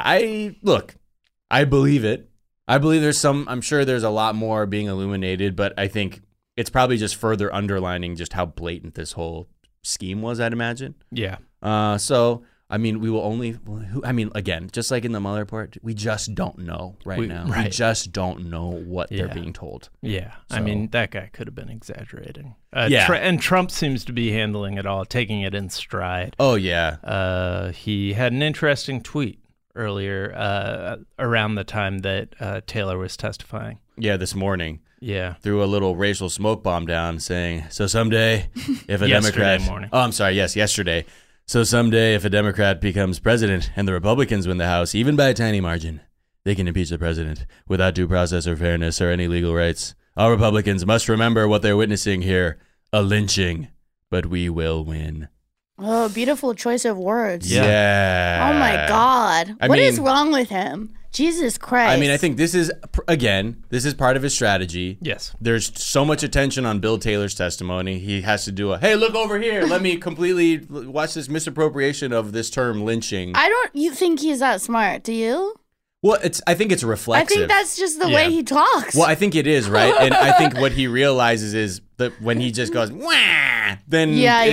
I believe it. I believe I'm sure there's a lot more being illuminated, but I think it's probably just further underlining just how blatant this whole scheme was, I'd imagine. Yeah. So, I mean, again, just like in the Mueller report, we just don't know now. Right. We just don't know what they're being told. Yeah. So. I mean, that guy could have been exaggerating. Yeah. And Trump seems to be handling it all, taking it in stride. Oh, yeah. He had an interesting tweet earlier around the time that Taylor was testifying. Yeah, this morning. Yeah. Threw a little racial smoke bomb down saying, so someday if a Yesterday Democrat... morning. Oh, I'm sorry. Yes, yesterday. So someday if a Democrat becomes president and the Republicans win the House, even by a tiny margin, they can impeach the president without due process or fairness or any legal rights. All Republicans must remember what they're witnessing here, a lynching, but we will win. Oh, beautiful choice of words. Yeah. Oh, my God. What is wrong with him? Jesus Christ. I mean, I think this is part of his strategy. Yes. There's so much attention on Bill Taylor's testimony. He has to do hey, look over here. Let me completely watch this misappropriation of this term lynching. You think he's that smart, do you? Well, I think it's reflexive. I think that's just the way he talks. Well, I think it is, right? And I think what he realizes is that when he just goes, wah, then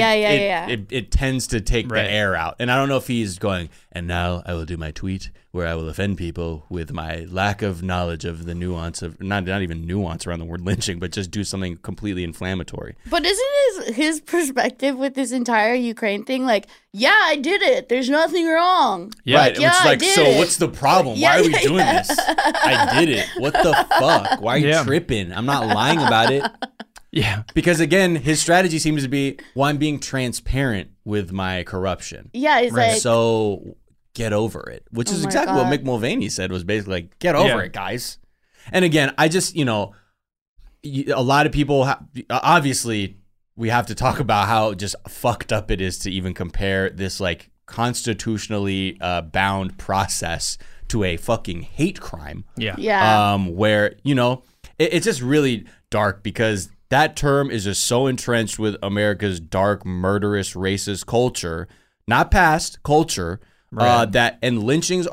it tends to take the air out. And I don't know if he's going, and now I will do my tweet where I will offend people with my lack of knowledge of the nuance of, not even nuance around the word lynching, but just do something completely inflammatory. But isn't his perspective with this entire Ukraine thing like, yeah, I did it. There's nothing wrong. Yeah, right. Yeah, it's like, so what's the problem? Why are we doing this? I did it. What the fuck? Why are you tripping? I'm not lying about it. Yeah. Because again, his strategy seems to be, well, I'm being transparent with my corruption. Yeah, he's like, so get over it, which is exactly what Mick Mulvaney said, was basically like, get over it, guys. And again, I just, a lot of people, obviously, we have to talk about how just fucked up it is to even compare this like constitutionally bound process to a fucking hate crime. Yeah. Yeah. Where, it's just really dark because that term is just so entrenched with America's dark, murderous, racist culture, not past culture. Right. And lynchings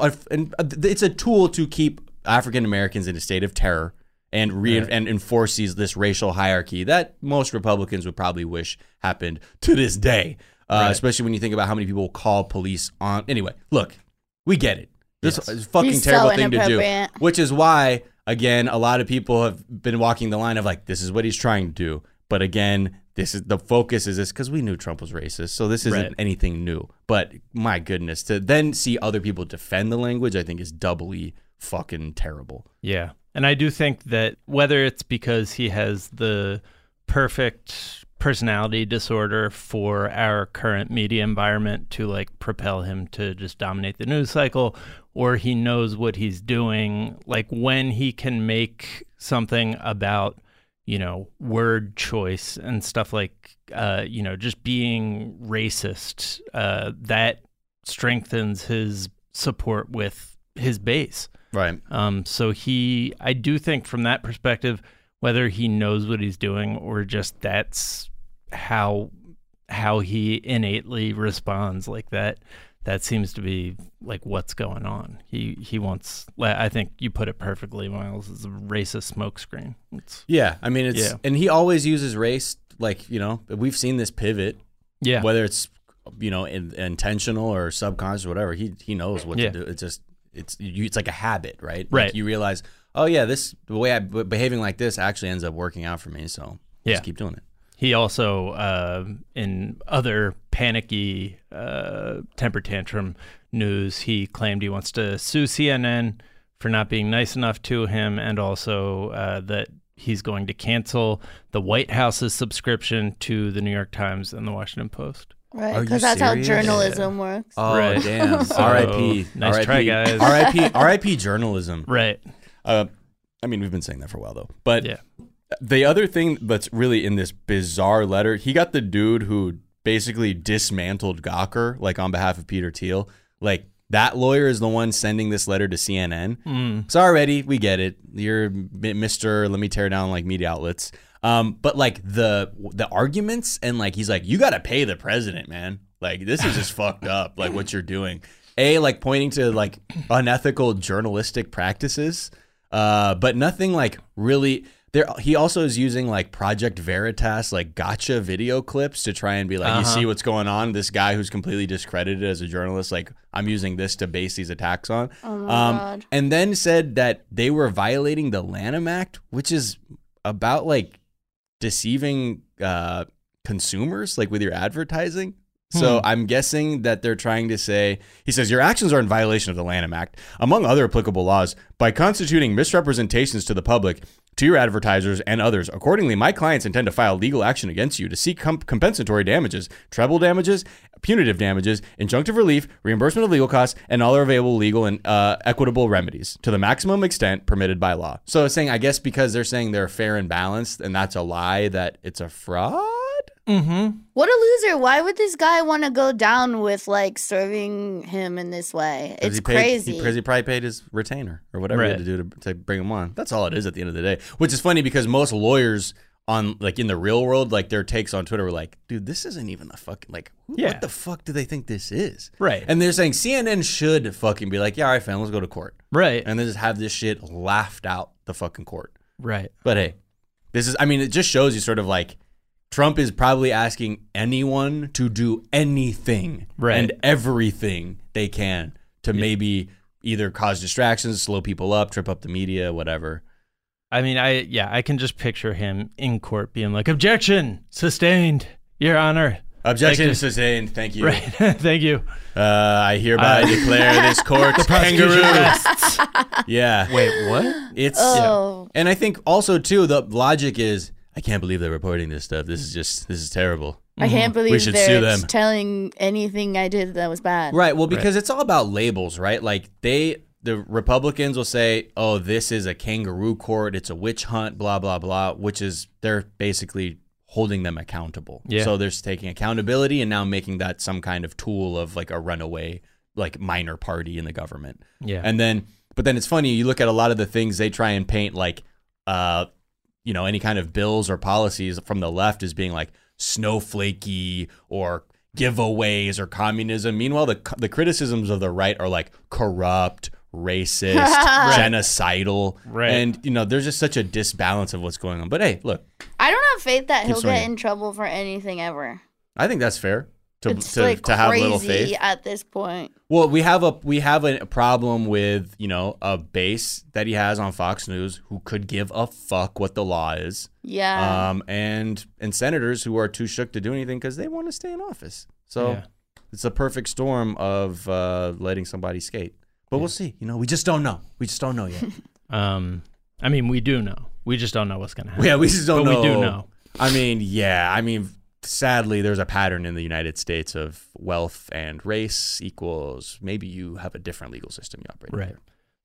it's a tool to keep African Americans in a state of terror and and enforce this racial hierarchy that most Republicans would probably wish happened to this day. Especially when you think about how many people call police on. Anyway, look, we get it. This is a fucking terrible thing to do. Which is why, again, a lot of people have been walking the line of like, this is what he's trying to do. But again, the focus is this because we knew Trump was racist, so this isn't anything new. But my goodness, to then see other people defend the language, I think is doubly fucking terrible. Yeah, and I do think that whether it's because he has the perfect personality disorder for our current media environment to like propel him to just dominate the news cycle, or he knows what he's doing, like when he can make something about word choice and stuff like, just being racist, that strengthens his support with his base. Right. So I do think from that perspective, whether he knows what he's doing or just that's how he innately responds like that, that seems to be like what's going on. He wants, I think you put it perfectly, Miles, it's a racist smokescreen. And he always uses race, like, we've seen this pivot. Yeah. Whether it's, intentional or subconscious or whatever, he knows what to do. It's just, it's like a habit, right? Right. Like you realize, oh yeah, the way I'm behaving like this actually ends up working out for me. So just keep doing it. He also, in other panicky temper tantrum news, he claimed he wants to sue CNN for not being nice enough to him, and also that he's going to cancel the White House's subscription to the New York Times and the Washington Post. Right, because that's how journalism works. Oh, right. Damn. So, R.I.P. Nice try, guys. R.I.P. journalism. Right. We've been saying that for a while, though. But The other thing that's really in this bizarre letter, he got the dude who basically dismantled Gawker, like on behalf of Peter Thiel. Like that lawyer is the one sending this letter to CNN. So already we get it. You're Mr. Let me tear down like media outlets. But like the arguments and like he's like, you got to pay the president, man. Like this is just fucked up. Like what you're doing. Like pointing to like unethical journalistic practices, but nothing like really. He also is using like Project Veritas, like gotcha video clips to try and be like, you see what's going on? This guy who's completely discredited as a journalist, like I'm using this to base these attacks on. Oh my God. And then said that they were violating the Lanham Act, which is about like deceiving consumers, like with your advertising. So I'm guessing that they're trying to say, he says, your actions are in violation of the Lanham Act, among other applicable laws, by constituting misrepresentations to the public, to your advertisers, and others. Accordingly, my clients intend to file legal action against you to seek compensatory damages, treble damages, punitive damages, injunctive relief, reimbursement of legal costs, and all available legal and equitable remedies to the maximum extent permitted by law. So it's saying, I guess because they're saying they're fair and balanced, and that's a lie, that it's a fraud? Mm-hmm. What a loser. Why would this guy want to go down with like serving him in this way? It's crazy. Because he probably paid his retainer or whatever he had to do to bring him on. That's all it is at the end of the day. Which is funny because most lawyers on like in the real world, like their takes on Twitter were like, dude, this isn't even the fucking like what the fuck do they think this is? Right. And they're saying CNN should fucking be like, yeah, all right, fam, let's go to court. Right. And then just have this shit laughed out the fucking court. Right. But hey, it just shows you sort of like Trump is probably asking anyone to do anything and everything they can to maybe either cause distractions, slow people up, trip up the media, whatever. I mean, I can just picture him in court being like, objection, sustained, Your Honor. Objection sustained. Thank you. Right. Thank you. I hereby declare this court kangaroo. Yeah. Wait, what? It's and I think also too the logic is, I can't believe they're reporting this stuff. This is terrible. I can't believe we should sue they're them. telling anything I did that was bad. Right. Well, because it's all about labels, right? Like the Republicans will say, oh, this is a kangaroo court. It's a witch hunt, blah, blah, blah, which is they're basically holding them accountable. Yeah. So they're taking accountability and now making that some kind of tool of like a runaway, like minor party in the government. Yeah. But then it's funny, you look at a lot of the things they try and paint like, any kind of bills or policies from the left as being like snowflakey or giveaways or communism. Meanwhile, the criticisms of the right are like corrupt, racist, genocidal. Right. And, there's just such a disbalance of what's going on. But hey, look. I don't have faith that he'll get in trouble for anything ever. I think that's fair. To have little faith at this point. Well, we have a problem with a base that he has on Fox News who could give a fuck what the law is. Yeah. And senators who are too shook to do anything because they want to stay in office. So it's a perfect storm of letting somebody skate. But we'll see. We just don't know. We just don't know yet. I mean, we do know. We just don't know what's going to happen. Yeah, we just don't know. We do know. I mean, sadly, there's a pattern in the United States of wealth and race equals maybe you have a different legal system you operate right. under.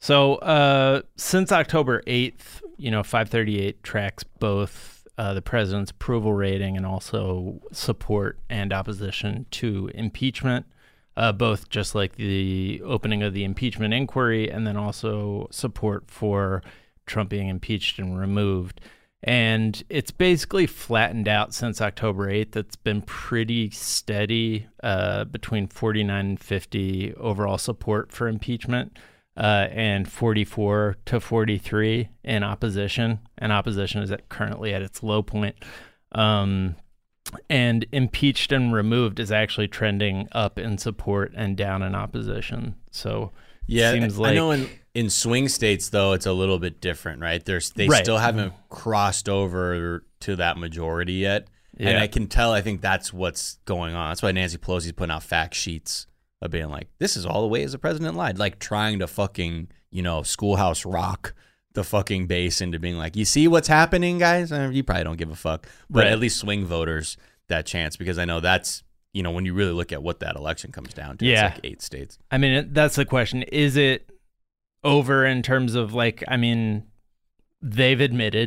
So since October 8th, 538 tracks both the president's approval rating and also support and opposition to impeachment, both just like the opening of the impeachment inquiry and then also support for Trump being impeached and removed. And it's basically flattened out since October 8th. It's been pretty steady between 49 and 50 overall support for impeachment and 44 to 43 in opposition. And opposition is currently at its low point. And impeached and removed is actually trending up in support and down in opposition. So yeah, seems like, I know in swing states, though, it's a little bit different, right? They still haven't crossed over to that majority yet. Yeah. And I can tell, I think that's what's going on. That's why Nancy Pelosi's putting out fact sheets of being like, this is all the ways the president lied. Like trying to fucking, Schoolhouse Rock the fucking base into being like, you see what's happening, guys? You probably don't give a fuck. But at least swing voters that chance, because I know that's, when you really look at what that election comes down to, it's like 8 states. I mean, that's the question. Is it over in terms of they've admitted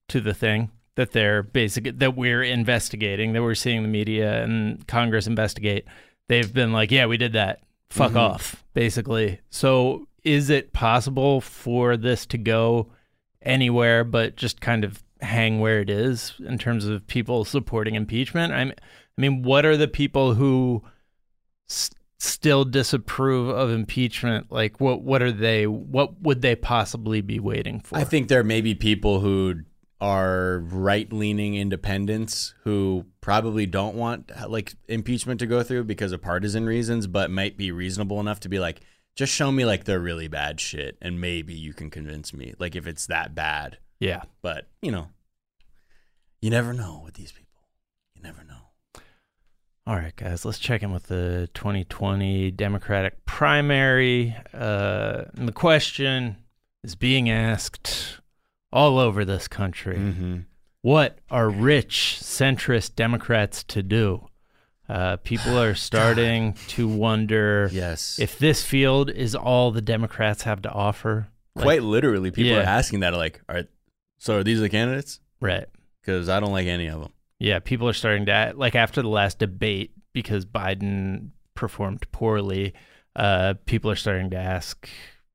to the thing that we're investigating, that we're seeing the media and Congress investigate. They've been like, yeah, we did that. Fuck off, basically. So is it possible for this to go anywhere but just kind of hang where it is in terms of people supporting impeachment? I mean, what are the people who still disapprove of impeachment? Like, what would they possibly be waiting for? I think there may be people who are right-leaning independents who probably don't want like impeachment to go through because of partisan reasons, but might be reasonable enough to be like, just show me like the really bad shit and maybe you can convince me, like if it's that bad. Yeah. But, you never know with these people. You never know. All right, guys, let's check in with the 2020 Democratic primary. And the question is being asked all over this country. Mm-hmm. What are rich centrist Democrats to do? People are starting to wonder if this field is all the Democrats have to offer. Quite literally, people are asking that, like, so are these the candidates? Right. Because I don't like any of them. Yeah, people are starting to, like, after the last debate, because Biden performed poorly, people are starting to ask,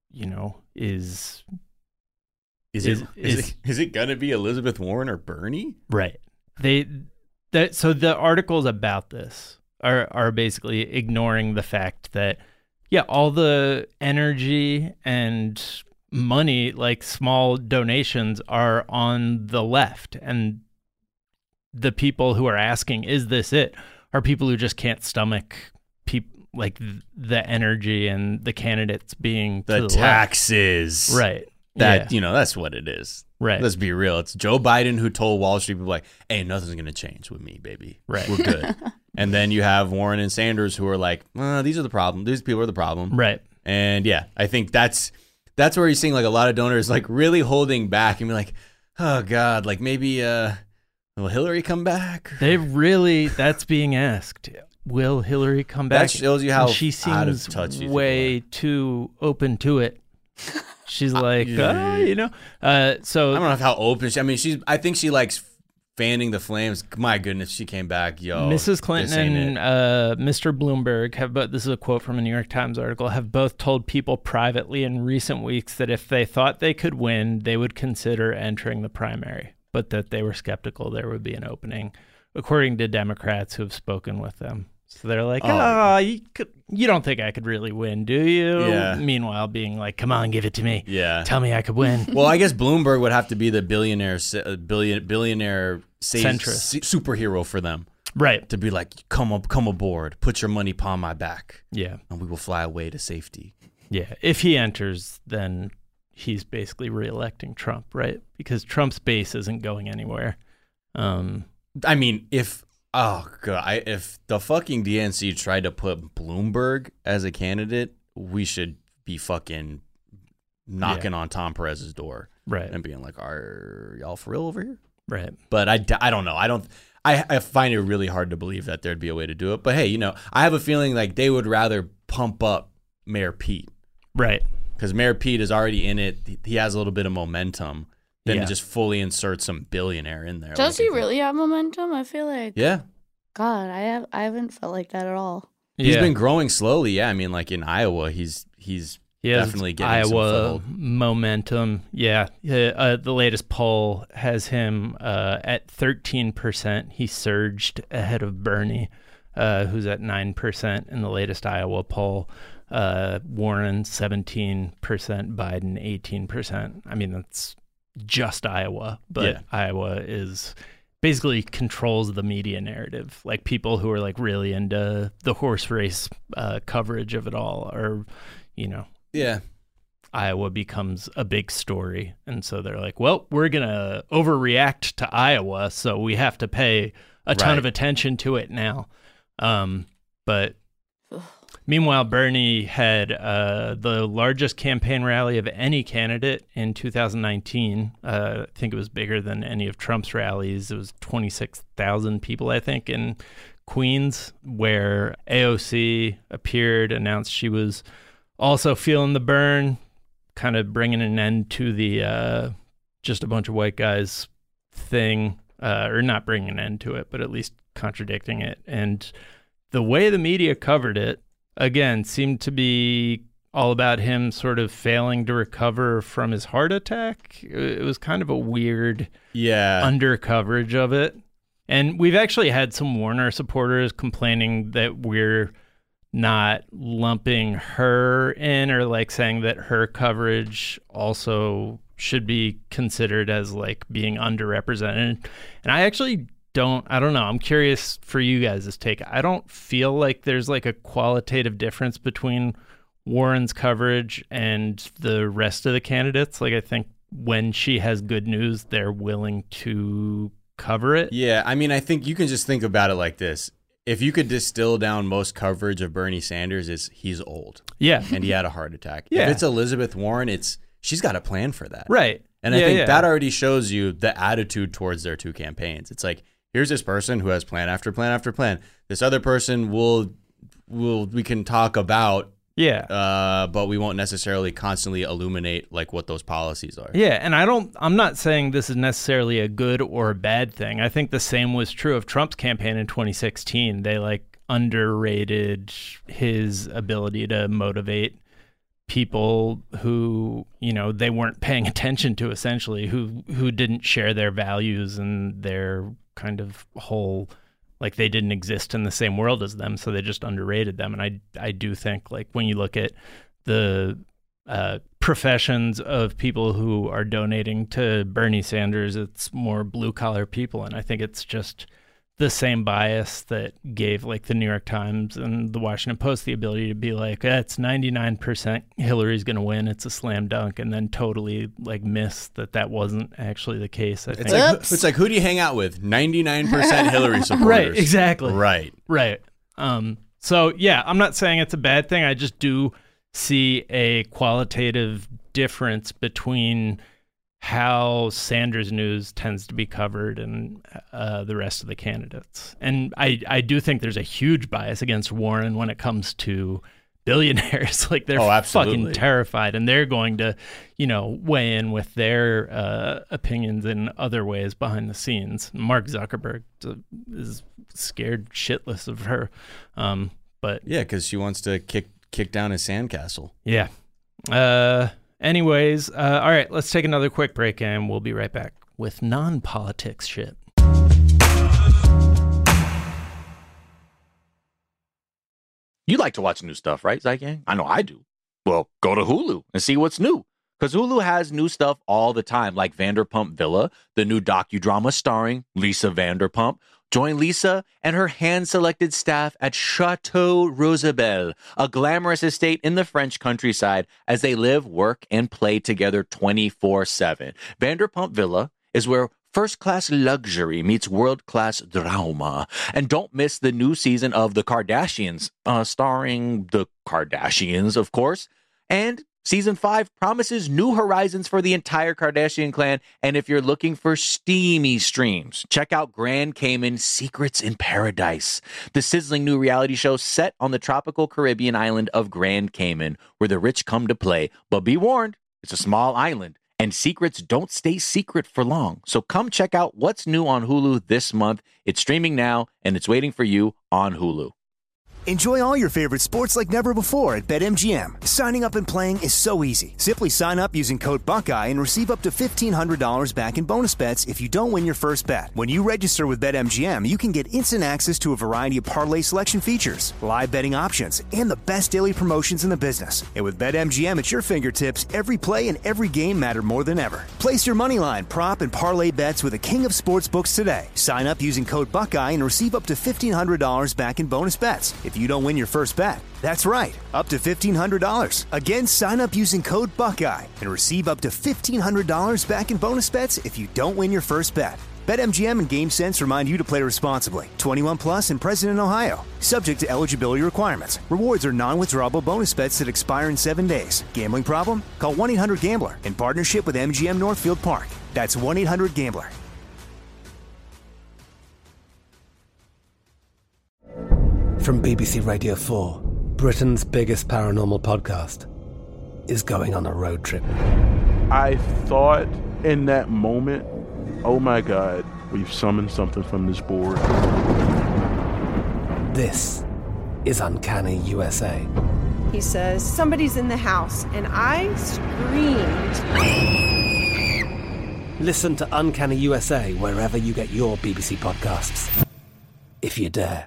is it gonna be Elizabeth Warren or Bernie? Right. So the articles about this are basically ignoring the fact that, all the energy and money, like small donations, are on the left, and the people who are asking, "Is this it?" are people who just can't stomach like the energy and the candidates being the taxes, left. Right? That's what it is. Right. Let's be real. It's Joe Biden who told Wall Street people like, "Hey, nothing's gonna change with me, baby. Right. We're good." And then you have Warren and Sanders who are like, "These are the problem. These people are the problem." Right. And I think that's where you're seeing like a lot of donors like really holding back and be like, "Oh God, like maybe will Hillary come back?" That's being asked. Will Hillary come back? That shows you how she seems out of touch way too open to it. She's like, So I don't know how open she. I mean, I think she likes fanning the flames. My goodness, she came back, Mrs. Clinton and Mr. Bloomberg this is a quote from a New York Times article, have both told people privately in recent weeks that if they thought they could win, they would consider entering the primary, but that they were skeptical there would be an opening, according to Democrats who have spoken with them. So they're like, you don't think I could really win, do you? Yeah. Meanwhile, being like, come on, give it to me. Yeah. Tell me I could win. Well, I guess Bloomberg would have to be the billionaire superhero for them. Right. To be like, come aboard, put your money upon my back. Yeah. And we will fly away to safety. Yeah. If he enters, then he's basically reelecting Trump, right? Because Trump's base isn't going anywhere. I mean, if the fucking DNC tried to put Bloomberg as a candidate, we should be fucking knocking on Tom Perez's door, right, and being like, "Are y'all for real over here?" Right. But I don't know. I find it really hard to believe that there'd be a way to do it. But hey, I have a feeling like they would rather pump up Mayor Pete, right? Because Mayor Pete is already in it. He has a little bit of momentum. Than to just fully insert some billionaire in there. Does he really have momentum? I feel like. Yeah. God, I haven't felt like that at all. He's been growing slowly. Yeah, I mean, like in Iowa, he's definitely getting Iowa some foothold. Momentum. Yeah, the latest poll has him at 13%. He surged ahead of Bernie, who's at 9% in the latest Iowa poll. Warren 17%, Biden 18%. I mean, that's just Iowa, but Iowa is basically controls the media narrative. Like people who are like really into the horse race coverage of it all are, Iowa becomes a big story. And so they're like, well, we're going to overreact to Iowa, so we have to pay a ton of attention to it now. But meanwhile, Bernie had the largest campaign rally of any candidate in 2019. I think it was bigger than any of Trump's rallies. It was 26,000 people, I think, in Queens, where AOC appeared, announced she was also feeling the burn, kind of bringing an end to the just a bunch of white guys thing, or not bringing an end to it, but at least contradicting it. And the way the media covered it, again, seemed to be all about him sort of failing to recover from his heart attack. It was kind of a weird under coverage of it. And we've actually had some Warner supporters complaining that we're not lumping her in, or like saying that her coverage also should be considered as like being underrepresented. And I actually I don't know. I'm curious for you guys' take. I don't feel like there's like a qualitative difference between Warren's coverage and the rest of the candidates. Like, I think when she has good news, they're willing to cover it. Yeah, I mean, I think you can just think about it like this. If you could distill down most coverage of Bernie Sanders, is he's old. Yeah. And he had a heart attack. Yeah. If it's Elizabeth Warren, she's got a plan for that. Right. And I think that already shows you the attitude towards their two campaigns. It's like, here's this person who has plan after plan after plan. This other person we can talk about. Yeah. But we won't necessarily constantly illuminate like what those policies are. Yeah, and I'm not saying this is necessarily a good or a bad thing. I think the same was true of Trump's campaign in 2016. They like underrated his ability to motivate people who, they weren't paying attention to, essentially, who didn't share their values and their kind of whole, like, they didn't exist in the same world as them, so they just underrated them. And I do think, like, when you look at the professions of people who are donating to Bernie Sanders, it's more blue-collar people. And I think it's just the same bias that gave, like, the New York Times and the Washington Post the ability to be like, it's 99% Hillary's going to win. It's a slam dunk. And then totally, like, miss that wasn't actually the case. I think. It's like, who do you hang out with? 99% Hillary supporters. Right, exactly. Right. So, yeah, I'm not saying it's a bad thing. I just do see a qualitative difference between how Sanders news tends to be covered and the rest of the candidates. And I do think there's a huge bias against Warren when it comes to billionaires. Like, they're fucking terrified, and they're going to, weigh in with their opinions in other ways behind the scenes. Mark Zuckerberg is scared shitless of her. But yeah, because she wants to kick down his sandcastle. Yeah. Anyways, all right, let's take another quick break, and we'll be right back with non-politics shit. You like to watch new stuff, right, Zygang? I know I do. Well, go to Hulu and see what's new. Because Hulu has new stuff all the time, like Vanderpump Villa, the new docudrama starring Lisa Vanderpump. Join Lisa and her hand-selected staff at Chateau Rosabelle, a glamorous estate in the French countryside, as they live, work, and play together 24/7. Vanderpump Villa is where first-class luxury meets world-class drama. And don't miss the new season of The Kardashians, starring the Kardashians, of course. And Season 5 promises new horizons for the entire Kardashian clan. And if you're looking for steamy streams, check out Grand Cayman Secrets in Paradise, the sizzling new reality show set on the tropical Caribbean island of Grand Cayman, where the rich come to play. But be warned, it's a small island, and secrets don't stay secret for long. So come check out what's new on Hulu this month. It's streaming now, and it's waiting for you on Hulu. Enjoy all your favorite sports like never before at BetMGM. Signing up and playing is so easy. Simply sign up using code Buckeye and receive up to $1,500 back in bonus bets if you don't win your first bet. When you register with BetMGM, you can get instant access to a variety of parlay selection features, live betting options, and the best daily promotions in the business. And with BetMGM at your fingertips, every play and every game matter more than ever. Place your moneyline, prop, and parlay bets with the king of sportsbooks today. Sign up using code Buckeye and receive up to $1,500 back in bonus bets if you don't win your first bet. That's right, up to $1,500. Again, sign up using code Buckeye and receive up to $1,500 back in bonus bets if you don't win your first bet. BetMGM and GameSense remind you to play responsibly. 21 plus and present in Ohio. Subject to eligibility requirements. Rewards are non-withdrawable bonus bets that expire in 7 days. Gambling problem? Call 1-800-GAMBLER in partnership with MGM Northfield Park. That's 1-800-GAMBLER. From BBC Radio 4, Britain's biggest paranormal podcast is going on a road trip. I thought in that moment, oh my God, we've summoned something from this board. This is Uncanny USA. He says, somebody's in the house, and I screamed. Listen to Uncanny USA wherever you get your BBC podcasts, if you dare.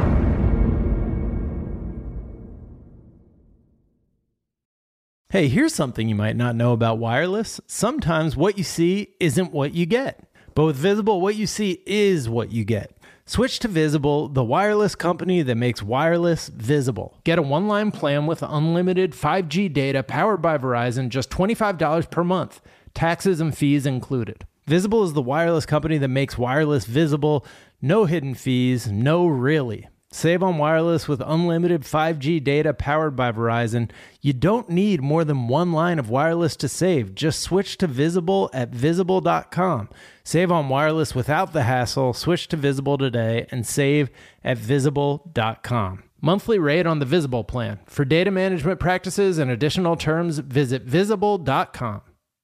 Hey, here's something you might not know about wireless. Sometimes what you see isn't what you get. But with Visible, what you see is what you get. Switch to Visible, the wireless company that makes wireless visible. Get a one-line plan with unlimited 5G data powered by Verizon, just $25 per month. Taxes and fees included. Visible is the wireless company that makes wireless visible. No hidden fees, no really. Save on wireless with unlimited 5G data powered by Verizon. You don't need more than one line of wireless to save. Just switch to Visible at Visible.com. Save on wireless without the hassle. Switch to Visible today and save at Visible.com. Monthly rate on the Visible plan. For data management practices and additional terms, visit Visible.com.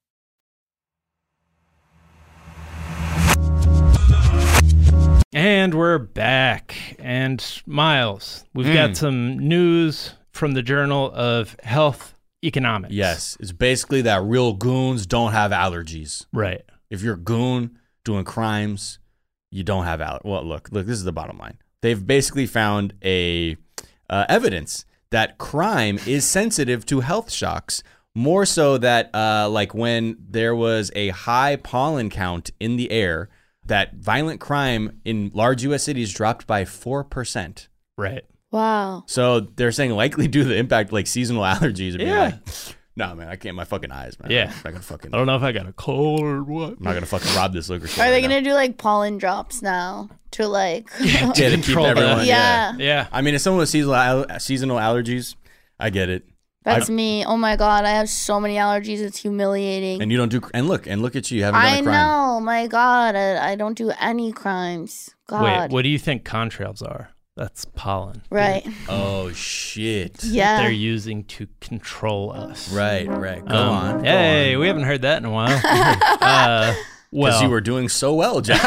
And we're back. And Miles, we've got some news from the Journal of Health Economics. Yes, it's basically that real goons don't have allergies. Right. If you're a goon doing crimes, you don't have allergies. Well, look, this is the bottom line. They've basically found evidence that crime is sensitive to health shocks, more so that like when there was a high pollen count in the air, that violent crime in large U.S. cities dropped by 4%. Right. Wow. So they're saying likely due to the impact like seasonal allergies. Or being like, no, man, I can't. My fucking eyes, man. Yeah. I'm not gonna fucking. I don't know if I got a cold or what. I'm not gonna fucking rob this liquor store. Are they right going to do like pollen drops now to like. to keep everyone. Yeah. I mean, if someone with seasonal allergies, I get it. That's me. Oh my God, I have so many allergies. It's humiliating. And you don't do. And look at you. You haven't done a crime. I know. My God, I don't do any crimes. God. Wait, what do you think contrails are? That's pollen. Right. Oh shit. Yeah. They're using to control us. Right. Go on. Hey, we haven't heard that in a while. Because you were doing so well, Jack.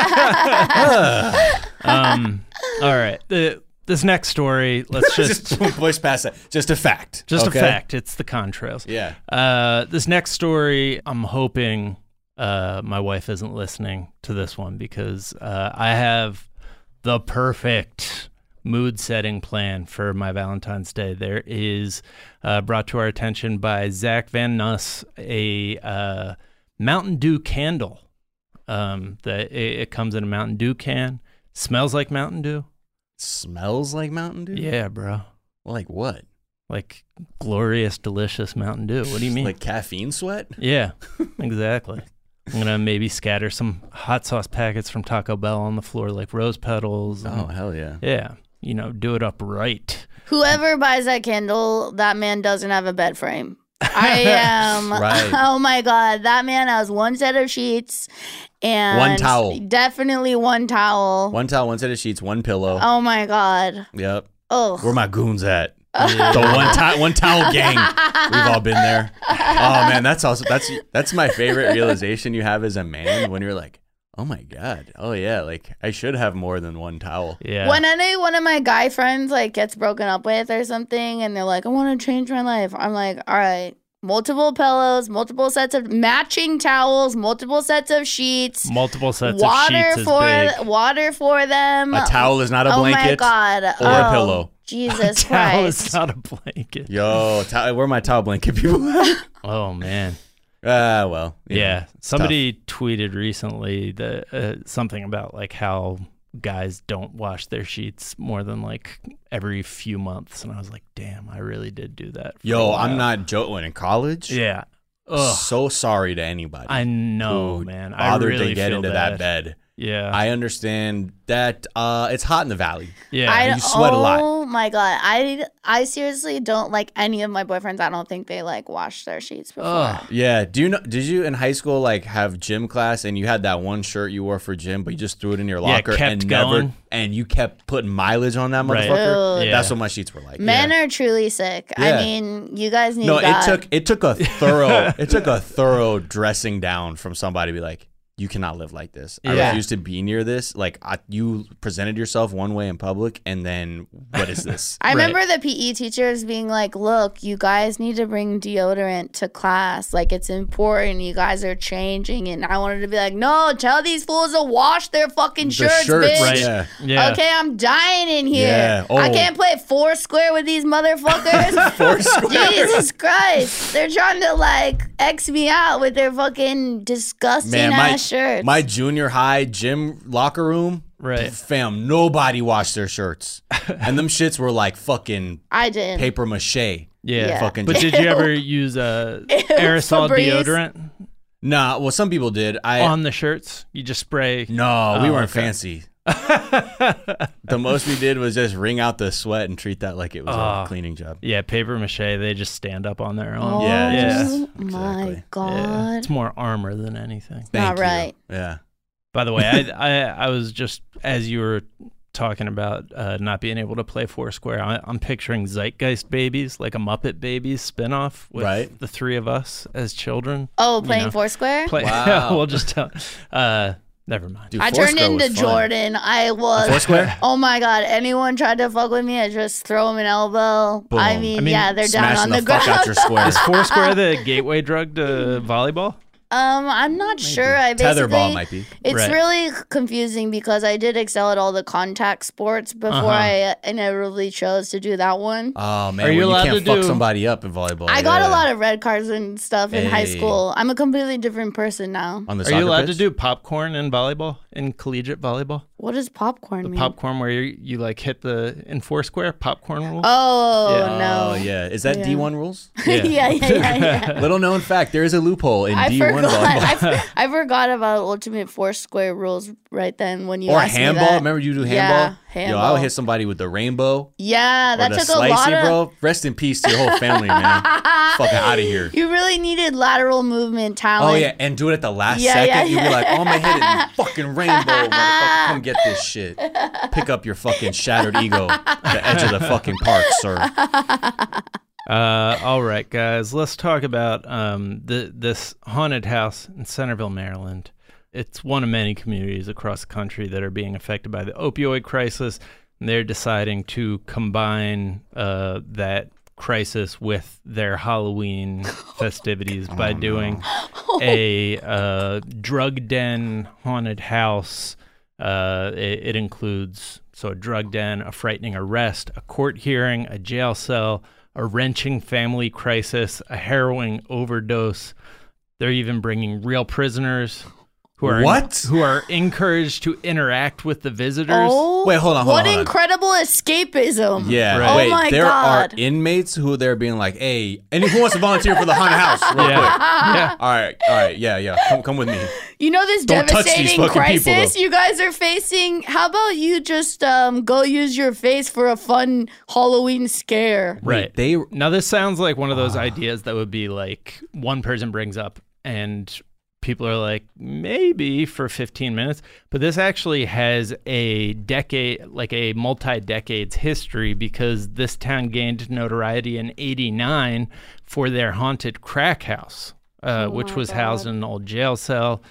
All right. This next story, let's just push past that. Just a fact. A fact. It's the contrails. Yeah. This next story, I'm hoping my wife isn't listening to this one because I have the perfect mood setting plan for my Valentine's Day. There is brought to our attention by Zach Van Nuss a Mountain Dew candle. It comes in a Mountain Dew can. Smells like Mountain Dew. Smells like Mountain Dew? Yeah, bro. Like what? Like glorious, delicious Mountain Dew. What do you mean? Like caffeine sweat? Yeah, exactly. I'm going to maybe scatter some hot sauce packets from Taco Bell on the floor like rose petals. Oh, hell yeah. Yeah. Do it up right. Whoever buys that candle, that man doesn't have a bed frame. I am. Right. Oh my God. That man has one set of sheets and one towel. Definitely one towel. One towel, one set of sheets, one pillow. Oh my God. Yep. Oh. Where my goons at? The one towel gang. We've all been there. Oh man, that's my favorite realization you have as a man when you're like, oh my God. Oh yeah, like I should have more than one towel. Yeah. When one of my guy friends like gets broken up with or something and they're like, I want to change my life. I'm like, all right, multiple pillows, multiple sets of matching towels, multiple sets of sheets. Multiple sets of sheets is big. Water for them. A towel is not a blanket. Oh my God. Or a pillow. Jesus a towel Christ. is not a blanket. Yo, where are my towel blanket people? Oh man. Well. Yeah. Somebody tweeted recently that something about like how guys don't wash their sheets more than like every few months, and I was like, damn, I really did do that. Yo, I'm not joking. In college, yeah. Ugh. So sorry to anybody. I know, man. I bothered really to get feel into bad. that bed. Yeah. I understand that it's hot in the valley. Yeah. You sweat a lot. Oh my God. I seriously don't like any of my boyfriends. I don't think they like wash their sheets before. Yeah. Did you in high school like have gym class and you had that one shirt you wore for gym, but you just threw it in your locker and you kept putting mileage on that motherfucker? Right. Yeah. That's what my sheets were like. Men are truly sick. Yeah. I mean, you guys need No, God. it took a thorough dressing down from somebody to be like, you cannot live like this. Yeah. I refuse to be near this. Like, you presented yourself one way in public, and then what is this? I remember the PE teachers being like, look, you guys need to bring deodorant to class. Like, it's important. You guys are changing. And I wanted to be like, no, tell these fools to wash their fucking shirts, bitch. Right. Yeah. Okay, I'm dying in here. Yeah. Oh. I can't play Foursquare with these motherfuckers. Foursquare. Jesus Christ. They're trying to, like, X me out with their fucking disgusting ass shirts. My junior high gym locker room, right? Fam, nobody washed their shirts, and them shits were like fucking. I did paper mache. Yeah. Fucking. But did you ever use aerosol deodorant? Nah. Well, some people did. On the shirts, you just spray. No, we weren't fancy. The most we did was just wring out the sweat and treat that like it was a cleaning job. Yeah, paper mache, they just stand up on their own. Oh, yeah. my God. Yeah. It's more armor than anything. Not right. Yeah. By the way, I was just, as you were talking about not being able to play Foursquare, I'm picturing Zeitgeist Babies, like a Muppet Babies spinoff with the three of us as children. Oh, playing Foursquare? Wow. We'll just tell. Never mind. Dude, I turned into Jordan. I was. Foursquare? Oh my God. Anyone tried to fuck with me, I just throw them an elbow. Boom. I mean, yeah, they're down on the fuck ground. out your square. Is Foursquare the gateway drug to volleyball? I'm not sure. I basically, tetherball might be. It's Right. really confusing because I did excel at all the contact sports before I inevitably chose to do that one. Oh man, Are you when allowed you can't to fuck do- somebody up in volleyball. I got a lot of red cards and stuff in high Hey. school. I'm a completely different person now. On the Are you soccer allowed pitch? to do popcorn in volleyball, in collegiate volleyball? What does popcorn mean? Popcorn where you like hit the in Foursquare popcorn rule? Oh, Yeah. no. Oh yeah, is that Yeah. D1 rules? yeah. Little known fact: there is a loophole in D1 volleyball. I forgot about Ultimate Foursquare rules right then when you Or asked handball. me that. Remember you do handball? Yeah, Yo, handball. I would hit somebody with the rainbow. Yeah, that or the took a lot slicey, of... bro. Rest in peace to your whole family, man. Fucking out of here. You really needed lateral movement talent. Oh yeah, and do it at the last Yeah, second. yeah, You'd be yeah. like, "Oh, I'm gonna hit it in fucking rainbow, motherfucker! Come get this shit. Pick up your fucking shattered ego at the edge of the fucking park, sir." All right, guys, let's talk about this haunted house in Centerville, Maryland. It's one of many communities across the country that are being affected by the opioid crisis. And they're deciding to combine that crisis with their Halloween festivities by doing a drug den haunted house. It includes a drug den, a frightening arrest, a court hearing, a jail cell, a wrenching family crisis, a harrowing overdose. They're even bringing real prisoners who are encouraged to interact with the visitors. Oh, Wait, hold on. What incredible escapism. Yeah, Right. Oh wait, my there God. are inmates who they're being like, "Hey, and who wants to volunteer for the haunted house real quick?" Yeah. All right, yeah. Come with me. You know this Don't touch these devastating fucking people, crisis though. you guys are facing? How about you just go use your face for a fun Halloween scare? Right. They Now, this sounds like one of those ideas that would be like one person brings up and people are like, maybe for 15 minutes. But this actually has a multi-decades history because this town gained notoriety in '89 for their haunted crack house, which was housed in an old jail cell.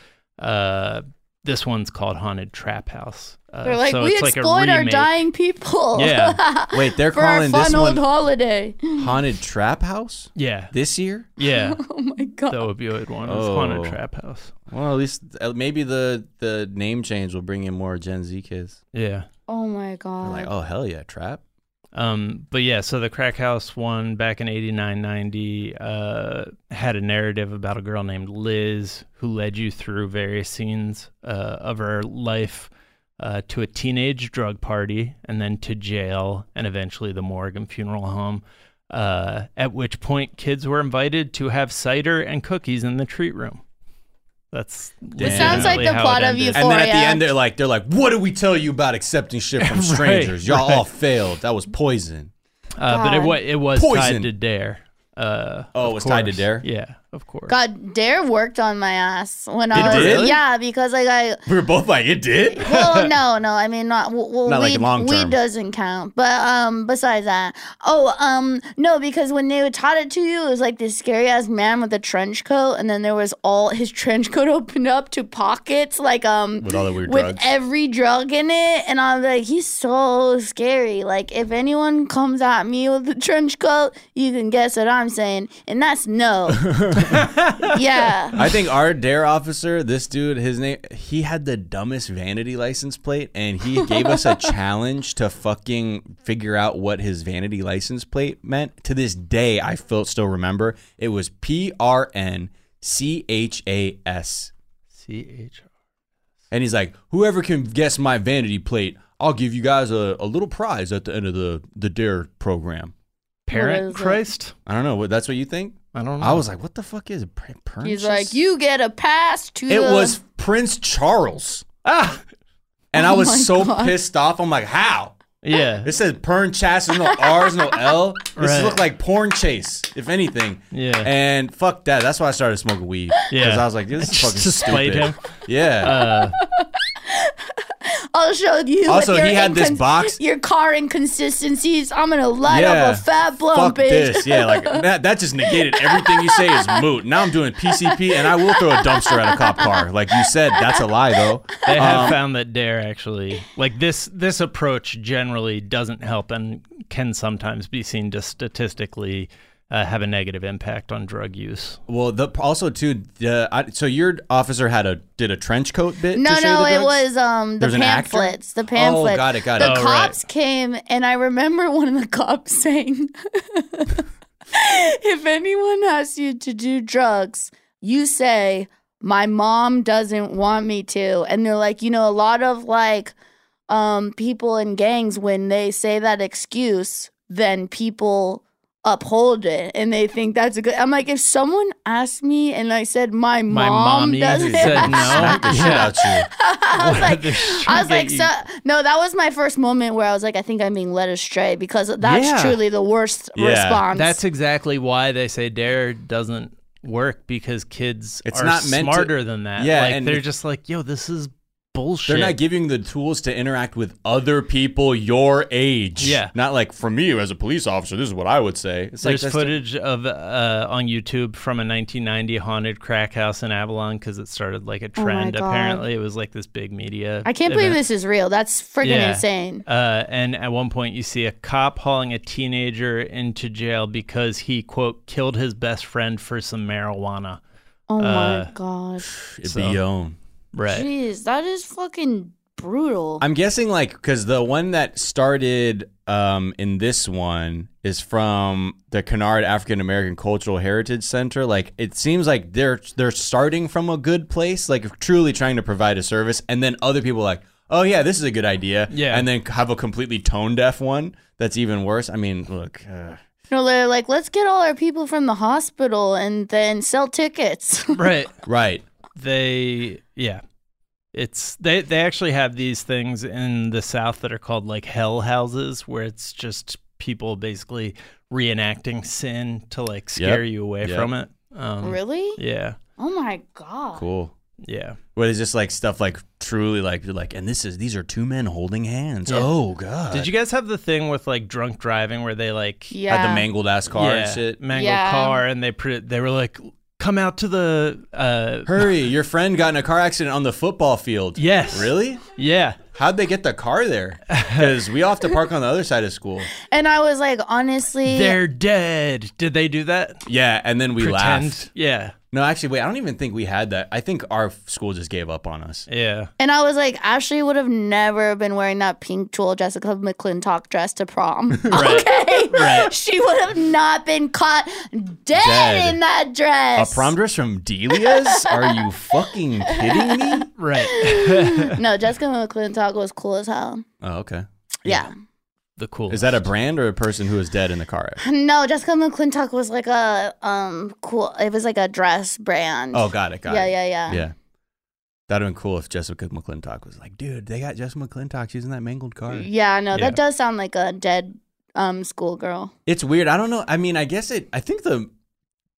This one's called Haunted Trap House. They're like, so we it's like a exploit our remake. dying people. Yeah. Wait, they're for our calling fun this old one holiday. Haunted Trap House Yeah. this year? Yeah. Oh my God. The opioid one is Oh. Haunted Trap House. Well, at least maybe the name change will bring in more Gen Z kids. Yeah. Oh my God. They're like, oh hell yeah, trap. But yeah, so the Crack House one back in 89, 90 had a narrative about a girl named Liz who led you through various scenes of her life to a teenage drug party and then to jail and eventually the morgue and funeral home, at which point kids were invited to have cider and cookies in the treat room. That's It sounds like the how plot it of ended. Euphoria. And then at the end, they're like, what did we tell you about accepting shit from strangers? Y'all all failed. That was poison. But it was Poison. tied to Dare. Oh, it was tied to Dare? Yeah. Of course. God, Dare worked on my ass when It I was did? Yeah, because like We were both like, it did? well, no, I mean not Not like long term. weed doesn't count. But besides that, no, because when they taught it to you, it was like this scary ass man with a trench coat, and then there was all his trench coat opened up to pockets, like with all the weird with drugs. every drug in it, and I was like, he's so scary. Like if anyone comes at me with a trench coat, you can guess what I'm saying, and that's no. Yeah. I think our DARE officer, this dude, his name, he had the dumbest vanity license plate, and he gave us a challenge to fucking figure out what his vanity license plate meant. To this day, I still remember. It was PRNCHAS. CHR. And he's like, whoever can guess my vanity plate, I'll give you guys a little prize at the end of the DARE program. Parent Christ? I don't know. That's what you think? I don't know. I was like, what the fuck is Pernicious? He's like, you get a pass to It was Prince Charles. And I was so pissed off. I'm like, how? Yeah. It says Pern Chas, there's no R's, no L. This Right. looked like Porn Chase, if anything. Yeah. And fuck that. That's why I started smoking weed. Yeah. Because I was like, this is fucking To spite stupid. him. Yeah. I'll show you. Also, with your he had this box. Your car inconsistencies. I'm gonna light up a fat blunt, Fuck bitch. this. Yeah, like that just negated everything you say is moot. Now I'm doing PCP, and I will throw a dumpster at a cop car. Like you said, that's a lie, though. They have found that DARE actually, like this approach generally doesn't help and can sometimes be seen to statistically have a negative impact on drug use. Well, also too. So your officer did a trench coat bit. No, to show the it drugs? was the There's an actor? pamphlets. The pamphlets. Oh, got it. The cops came, and I remember one of the cops saying, "If anyone asks you to do drugs, you say my mom doesn't want me to." And they're like, a lot of like people in gangs, when they say that excuse, then people uphold it and they think that's a good. I'm like, if someone asked me and I said my mom doesn't said no, smack the shit out you. I was like, so no, that was my first moment where I was like, I think I'm being led astray, because that's truly the worst response. That's exactly why they say DARE doesn't work, because kids It's are not meant smarter than that. Yeah, like, and they're just like, yo, this is bullshit. They're not giving the tools to interact with other people your age. Yeah. Not like, for me as a police officer, this is what I would say. It's There's like footage of on YouTube from a 1990 haunted crack house in Avalon, because it started like a trend. God. Apparently, it was like this big media. I can't believe this is real. That's freaking insane. And at one point, you see a cop hauling a teenager into jail because he, quote, killed his best friend for some marijuana. Oh my God. It'd be your own. Right. Jeez, that is fucking brutal. I'm guessing because the one that started in this one is from the Kennard African American Cultural Heritage Center. Like, it seems like they're starting from a good place, like truly trying to provide a service, and then other people are like, oh yeah, this is a good idea. Yeah. And then have a completely tone deaf one that's even worse. I mean, look. No, they're like, let's get all our people from the hospital and then sell tickets. Right. Right. They actually have these things in the South that are called like hell houses, where it's just people basically reenacting sin to like scare you away from it. Really? Yeah. Oh my God. Cool. Yeah. Where it's just like stuff like truly like you're like, and these are two men holding hands. Yeah. Oh God. Did you guys have the thing with like drunk driving where they like had the mangled ass car and shit? Mangled car, and they were like, come out to the hurry, your friend got in a car accident on the football field. Yes. Really? Yeah. How'd they get the car there? Because we all have to park on the other side of school. And I was like, honestly, they're dead. Did they do that? Yeah, and then we laughed. Yeah. No, actually, wait, I don't even think we had that. I think our school just gave up on us. Yeah. And I was like, Ashley would have never been wearing that pink tulle Jessica McClintock dress to prom. Right. Okay? Right. She would have not been caught dead in that dress. A prom dress from Delia's? Are you fucking kidding me? Right. No, Jessica McClintock was cool as hell. Oh, okay. Yeah. The cool. Is that a brand or a person who was dead in the car accident? No, Jessica McClintock was like a cool. It was like a dress brand. Oh, got it. Yeah. Yeah. That'd have been cool if Jessica McClintock was like, dude, they got Jessica McClintock. She's in that mangled car. Yeah, no, that does sound like a dead schoolgirl. It's weird. I don't know. I mean, I guess I think the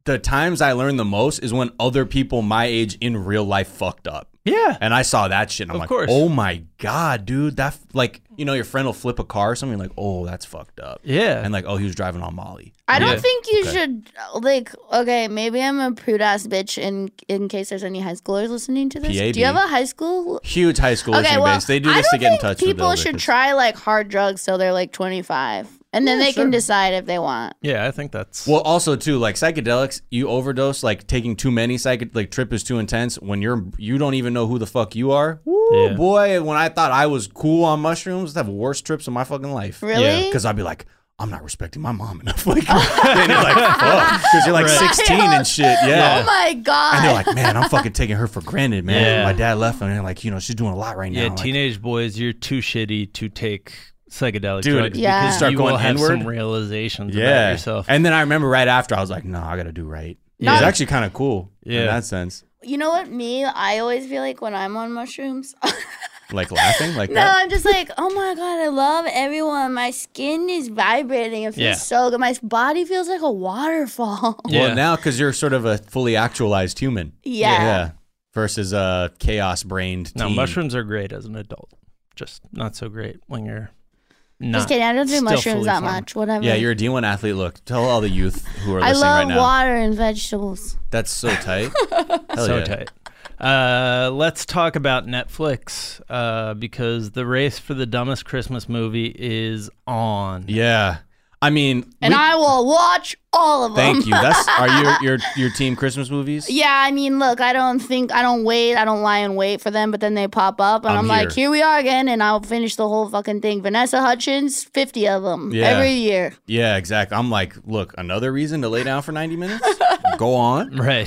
the times I learned the most is when other people my age in real life fucked up. Yeah. And I saw that shit and I'm Of like, course. oh my God, dude. That, like, you know, your friend will flip a car or something, like, oh, that's fucked up. Yeah. And like, oh, he was driving on Molly. I don't think you should, like, okay, maybe I'm a prude ass bitch in case there's any high schoolers listening to this. PAB. Do you have a high school? Huge high school listening base. They do this to get in touch with people should try like hard drugs till they're like 25. And then they can decide if they want. Yeah, I think that's... Well, also, too, like, psychedelics, you overdose, like, taking too many like, trip is too intense. When you don't even know who the fuck you are. Woo, boy, when I thought I was cool on mushrooms, I'd have worse trips of my fucking life. Really? Because I'd be like, I'm not respecting my mom enough. Like, and you're like, fuck. Because you're like 16 and shit. Yeah. Oh, my God. And you're like, man, I'm fucking taking her for granted, man. Yeah. My dad left, and like, you know, she's doing a lot right now. Yeah, Like, teenage boys, you're too shitty to take psychedelic dude, drugs yeah. because start you going will have inward. some realizations about yourself. And then I remember right after, I was like, no, I got to do right. Yeah. It was actually kind of cool in Yeah. that sense. You know what? I always feel like when I'm on mushrooms. Like laughing like No, that? I'm just like, oh my God, I love everyone. My skin is vibrating. It feels Yeah. so good. My body feels like a waterfall. Well, now because you're sort of a fully actualized human. Yeah. Versus a chaos-brained No, teen. mushrooms are great as an adult. Just not so great when you're not. Just kidding. I don't do still mushrooms fully that formed. much. Whatever. Yeah, you're a D1 athlete. Look, tell all the youth who are I listening love right now. water and vegetables. That's so tight. Hell So yeah. tight. Let's talk about Netflix because the race for the dumbest Christmas movie is on. Yeah. I mean, And I will watch all of them. thank you. Are your team Christmas movies? Yeah, I mean, look, I don't lie and wait for them, but then they pop up, and I'm like, here we are again, and I'll finish the whole fucking thing. Vanessa Hudgens, 50 of them every year. Yeah, exactly. I'm like, look, another reason to lay down for 90 minutes? Go on. Right.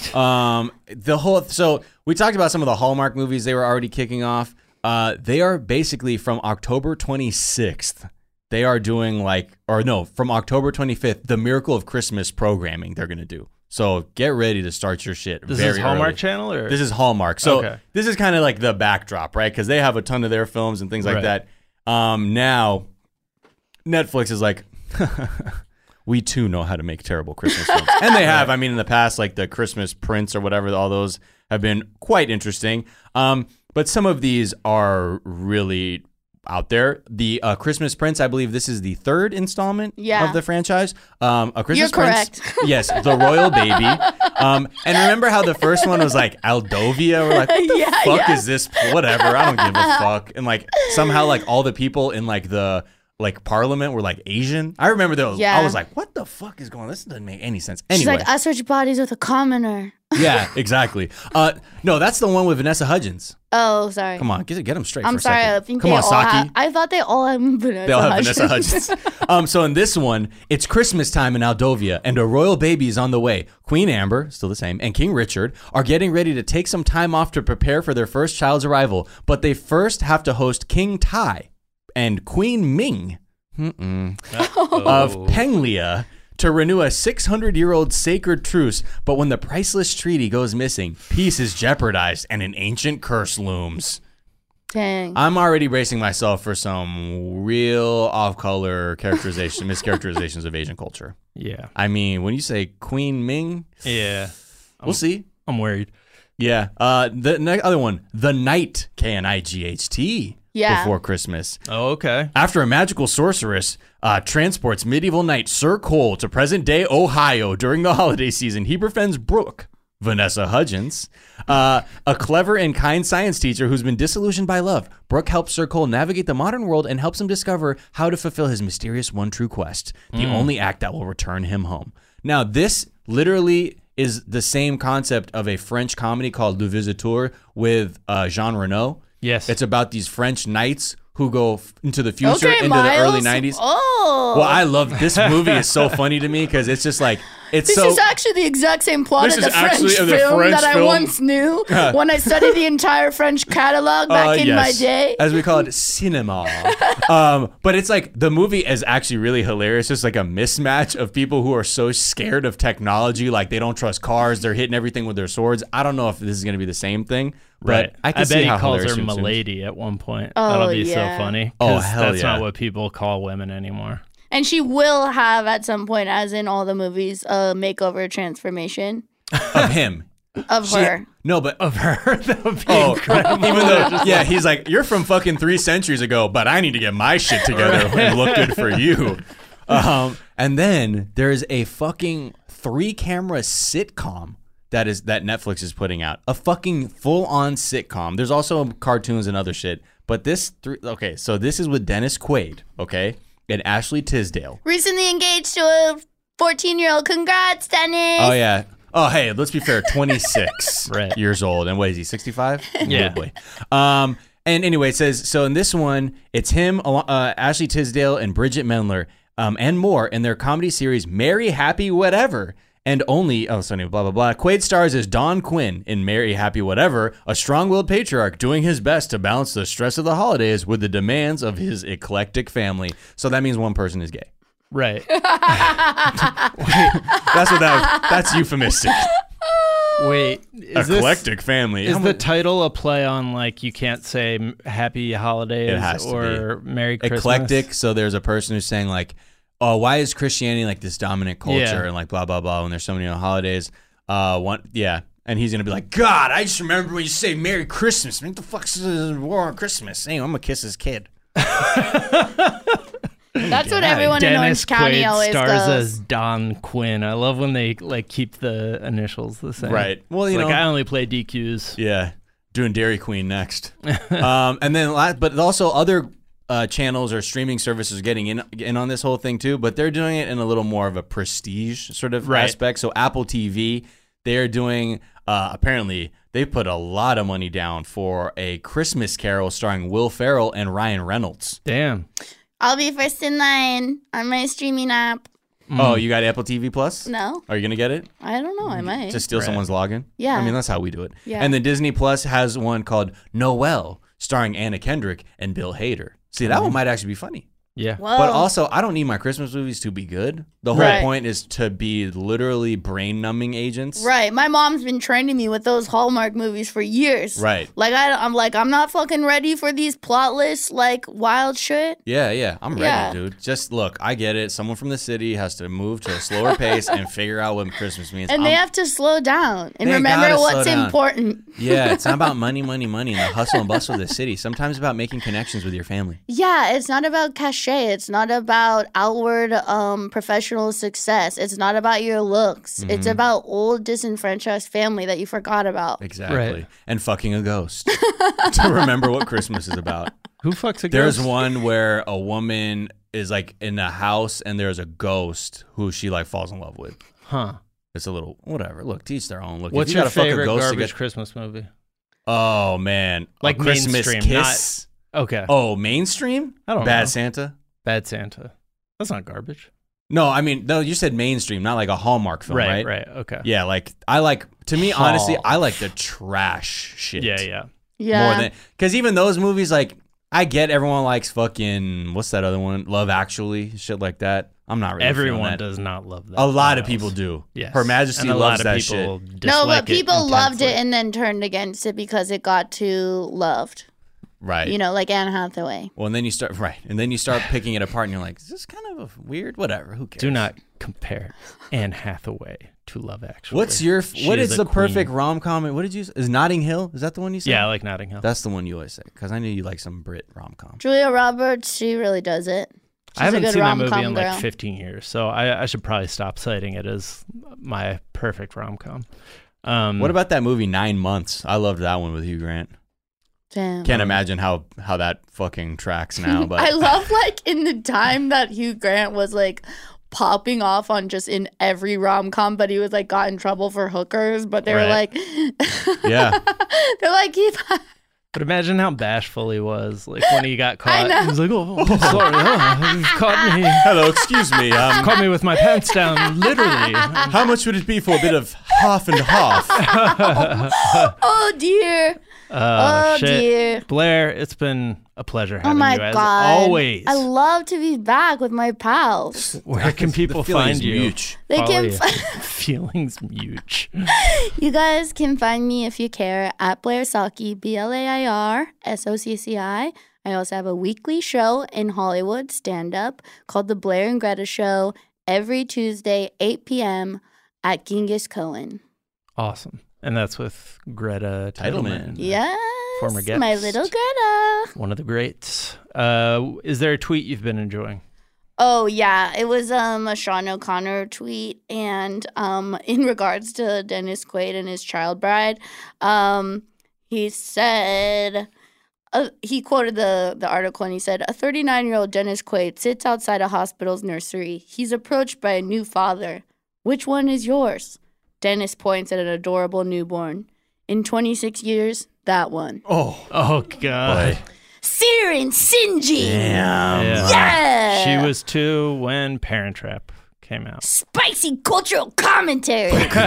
So we talked about some of the Hallmark movies they were already kicking off. They are basically from October 26th. They are doing from October 25th, the Miracle of Christmas programming they're going to do. So get ready to start your shit. This very is Hallmark early. Channel? Or? This is Hallmark. So Okay. this is kind of like the backdrop, right? Because they have a ton of their films and things like Right. that. Now, Netflix is like, we too know how to make terrible Christmas films. And they have. I mean, in the past, like the Christmas Prince or whatever, all those have been quite interesting. But some of these are really out there. The Christmas Prince, I believe this is the third installment of the franchise. A Christmas You're Prince. correct. Yes, the Royal Baby. And remember how the first one was like Aldovia? We're like, what the fuck is this? Whatever. I don't give a fuck. And like somehow like all the people in like the Parliament were like Asian. I remember those. Yeah. I was like, what the fuck is going on? This doesn't make any sense. She's Anyway. like, I switch bodies with a commoner. Yeah, exactly. No, that's the one with Vanessa Hudgens. Oh, sorry. Come on, get them straight I'm for a sorry. second. I think Come they on, all Saki. have. I thought they all have Vanessa. They'll have Vanessa Hudgens. So in this one, it's Christmas time in Aldovia, and a royal baby is on the way. Queen Amber, still the same, and King Richard are getting ready to take some time off to prepare for their first child's arrival, but they first have to host King Tai and Queen Ming of Penglia to renew a 600-year-old sacred truce, but when the priceless treaty goes missing, peace is jeopardized and an ancient curse looms. Dang. I'm already bracing myself for some real off-color mischaracterizations of Asian culture. Yeah. I mean, when you say Queen Ming, Yeah. we'll see. I'm worried. Yeah. The other one, The Night, K-N-I-G-H-T. Yeah. Before Christmas. Oh, okay. After a magical sorceress transports medieval knight Sir Cole to present-day Ohio during the holiday season, he befriends Brooke, Vanessa Hudgens, a clever and kind science teacher who's been disillusioned by love. Brooke helps Sir Cole navigate the modern world and helps him discover how to fulfill his mysterious one true quest, the only act that will return him home. Now, this literally is the same concept of a French comedy called Le Visiteur with Jean Reno. Yes. It's about these French knights who go into the future, Okay, into Miles. the early 90s. Oh. Well, I love this movie. Is so funny to me because it's just like, it's This so. is actually the exact same plot This of the is actually French the film French that I film. once knew when I studied the entire French catalog back in my Yes. day. As we call it, cinema. But it's like, the movie is actually really hilarious. It's like a mismatch of people who are so scared of technology, like they don't trust cars, they're hitting everything with their swords. I don't know if this is going to be the same thing, but Right. I can bet see he how calls hilarious her it seems. Milady at one point. Oh, That'll be yeah. so funny. Oh, 'cause hell that's yeah. not what people call women anymore. And she will have at some point, as in all the movies, a makeover transformation Of him. of her. No, but Of her. That would be oh, incredible. even though, yeah, he's like, you're from fucking 3 centuries ago, but I need to get my shit together and look good for you. And then there's a fucking 3-camera sitcom that Netflix is putting out. A fucking full-on sitcom. There's also cartoons and other shit. But so this is with Dennis Quaid, okay, and Ashley Tisdale. Recently engaged to a 14-year-old. Congrats, Dennis. Oh yeah. Oh hey, let's be fair. 26 Right. years old, and what is he? 65? Yeah. Good boy. And anyway, it says so in this one, it's him, Ashley Tisdale, and Bridget Mendler, and more in their comedy series Merry Happy Whatever. And only, blah, blah, blah. Quaid stars as Don Quinn in Merry Happy Whatever, a strong-willed patriarch doing his best to balance the stress of the holidays with the demands of his eclectic family. So that means one person is gay. Right. That's euphemistic. Wait. Eclectic family. Is the title a play on, like, you can't say Happy Holidays It has to or Merry Christmas? Eclectic, so there's a person who's saying, like, oh, why is Christianity like this dominant culture and like blah, blah, blah, when there's so many holidays? And he's going to be like, God, I just remember when you say Merry Christmas. What the fuck's War on Christmas? Hey, I'm going to kiss his kid. That's what everyone in Orange County Quaid always stars does. as Don Quinn. I love when they like keep the initials the same. Right. Well, you know, I only play DQs. Yeah. Doing Dairy Queen next. And then, but also other channels or streaming services are getting in on this whole thing too, but they're doing it in a little more of a prestige sort of aspect. So Apple TV, they're doing, apparently, they put a lot of money down for a Christmas Carol starring Will Ferrell and Ryan Reynolds. Damn. I'll be first in line on my streaming app. Oh, you got Apple TV Plus? No. Are you going to get it? I don't know. I might. Just steal someone's login? Yeah. I mean, that's how we do it. Yeah. And then Disney Plus has one called Noelle, starring Anna Kendrick and Bill Hader. See, that one might actually be funny. Yeah. Whoa. But also, I don't need my Christmas movies to be good. The whole point is to be literally brain-numbing agents. Right. My mom's been training me with those Hallmark movies for years. Right. Like, I'm not fucking ready for these plotless, like, wild shit. Yeah. I'm ready, dude. Just look, I get it. Someone from the city has to move to a slower pace and figure out what Christmas means. And they have to slow down and They remember gotta what's slow down. important. Yeah, it's not about money, and the hustle and bustle of the city. Sometimes about making connections with your family. Yeah, it's not about cachet. It's not about outward professional success. It's not about your looks. Mm-hmm. It's about old disenfranchised family that you forgot about. Exactly. Right. And fucking a ghost to remember what Christmas is about. Who fucks a There's ghost? one where a woman is like in a house and there's a ghost who she like falls in love with. Huh. It's a little whatever. Look, teach their own. Look, What's if you your gotta fuck a favorite ghost to garbage get- Christmas movie? Oh man, Like a Christmas mainstream, Kiss. Okay. Oh, mainstream? I don't Bad know. Santa? Bad Santa. That's not garbage. No, I mean, no, you said mainstream, not like a Hallmark film, right? Right. Okay. Yeah, like to me, honestly, I like the trash shit. Yeah. More than because even those movies, like I get everyone likes fucking what's that other one? Love Actually, shit like that. I'm not really. feeling Everyone that. does not love that. A lot of people do. Yes. Her Majesty and a loves lot that of people shit. No, dislike but people it loved it intensely. and then turned against it because it got too loved. Right. You know, like Anne Hathaway. Well, and then you start picking it apart, and you're like, is this kind of a weird? Whatever. Who cares? Do not compare Anne Hathaway to Love Actually. What is a the perfect queen. rom-com? What did you say? Is Notting Hill? Is that the one you said? Yeah, I like Notting Hill. That's the one you always say because I knew you like some Brit rom-com. Julia Roberts, she really does it. She's I haven't a good seen that rom-com movie in girl. like 15 years, so I should probably stop citing it as my perfect rom-com. What about that movie 9 Months? I loved that one with Hugh Grant. Damn. Can't imagine how that fucking tracks now. But I love like in the time that Hugh Grant was like popping off on just in every rom-com, but he was like got in trouble for hookers, but they were like yeah. they're like But imagine how bashful he was, like when he got caught. know. He was like, "Oh, sorry, you've caught me. Hello, excuse me. Caught me with my pants down, literally." How much would it be for a bit of half and half? oh dear. Oh shit. dear. Blair, it's been a pleasure Oh having my you as god. always. I love to be back with my pals. Where can people feeling's find you? much. They can Feelings much. You guys can find me if you care at Blair Socci, BlairSocci. I also have a weekly show in Hollywood, stand-up, called The Blair and Greta Show, every Tuesday, 8 p.m. at Genghis Cohen. Awesome. And that's with Greta Titelman. Yes. Former guest. My little Greta. One of the greats. Is there a tweet you've been enjoying? Oh, yeah. It was a Sean O'Connor tweet. And in regards to Dennis Quaid and his child bride, he said... he quoted the article and he said, a 39-year-old Dennis Quaid sits outside a hospital's nursery. He's approached by a new father. Which one is yours? Dennis points at an adorable newborn. In 26 years, that one. Oh God. Siren Sinji. Damn. Yeah. She was 2 when Parent Trap came out. Spicy cultural commentary.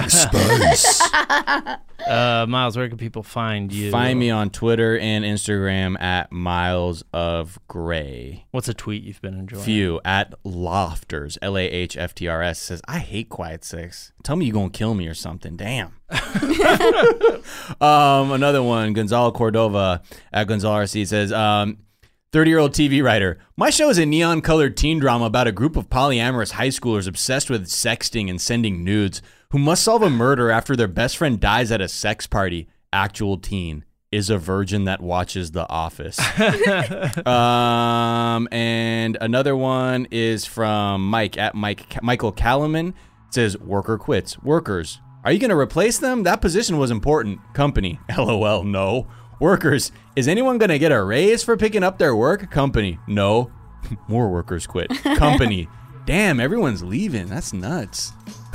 Miles, where can people find you? Find me on Twitter and Instagram at Miles of Gray. What's a tweet you've been enjoying? Few at Lofters, LAHFTRS, says, I hate Quiet Six. Tell me you're going to kill me or something. Damn. Another one, Gonzalo Cordova at Gonzalo RC says, 30-year-old TV writer. My show is a neon-colored teen drama about a group of polyamorous high schoolers obsessed with sexting and sending nudes who must solve a murder after their best friend dies at a sex party. Actual teen is a virgin that watches The Office. And another one is from Mike at Michael Callman. It says, worker quits. Workers, are you going to replace them? That position was important. Company, LOL, no. Workers, is anyone going to get a raise for picking up their work? Company, no. More workers quit. Company, damn, everyone's leaving. That's nuts.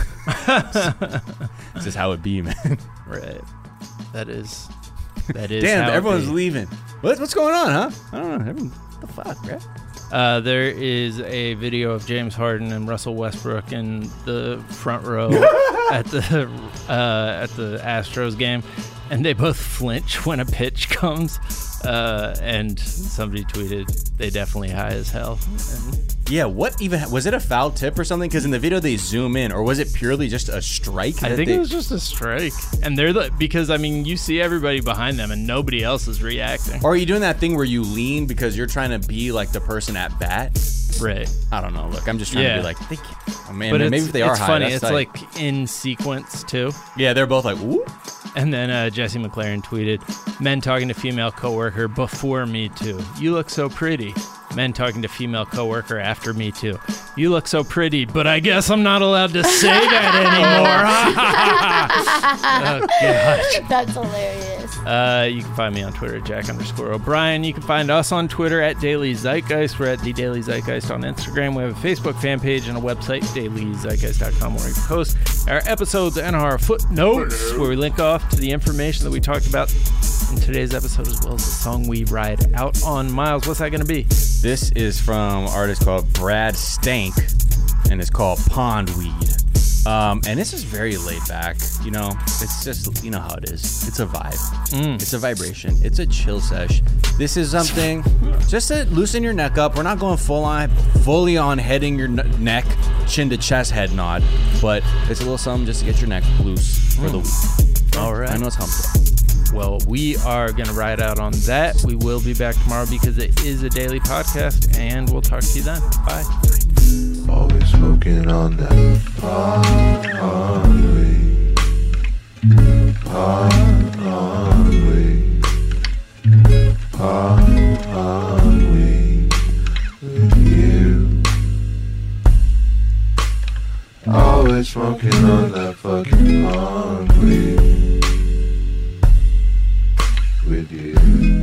This is how it be, man. Right. That is damn, how everyone's it be. leaving. What's going on, huh? I don't know. What the fuck, right? There is a video of James Harden and Russell Westbrook in the front row at the Astros game, and they both flinch when a pitch comes. And somebody tweeted, they definitely high as hell. And yeah, what even was it a foul tip or something? Because in the video they zoom in, or was it purely just a strike? I think it was just a strike. And they're because I mean, you see everybody behind them and nobody else is reacting. Or are you doing that thing where you lean because you're trying to be like the person at bat? Right. I don't know. Look, I'm just trying to be like, they can't. Oh man, but maybe if they are it's high, funny. that's It's tight. like in sequence too. Yeah, they're both like, ooh. And then Jesse McLaren tweeted, men talking to female coworker before Me Too. You look so pretty. Men talking to female coworker after Me Too. You look so pretty, but I guess I'm not allowed to say that anymore. Oh, gosh. That's hilarious. You can find me on Twitter at Jack_O'Brien. You can find us on Twitter at Daily Zeitgeist. We're at The Daily Zeitgeist on Instagram. We have a Facebook fan page and a website, dailyzeitgeist.com, where we post our episodes and our footnotes, where we link off to the information that we talked about in today's episode, as well as the song we ride out on. Miles, what's that going to be? This is from an artist called Brad Stank, and it's called Pondweed. And this is very laid back. You know, it's just, you know how it is. It's a vibe. It's a vibration. It's a chill sesh. This is something just to loosen your neck up. We're not going fully on heading your neck, chin to chest head nod, but it's a little something just to get your neck loose for the week. All right. I know it's hump day. Well, we are going to ride out on that. We will be back tomorrow because it is a daily podcast, and we'll talk to you then. Bye. Always smoking on that pond weed. With you. Always smoking on that fucking pond weed. With you.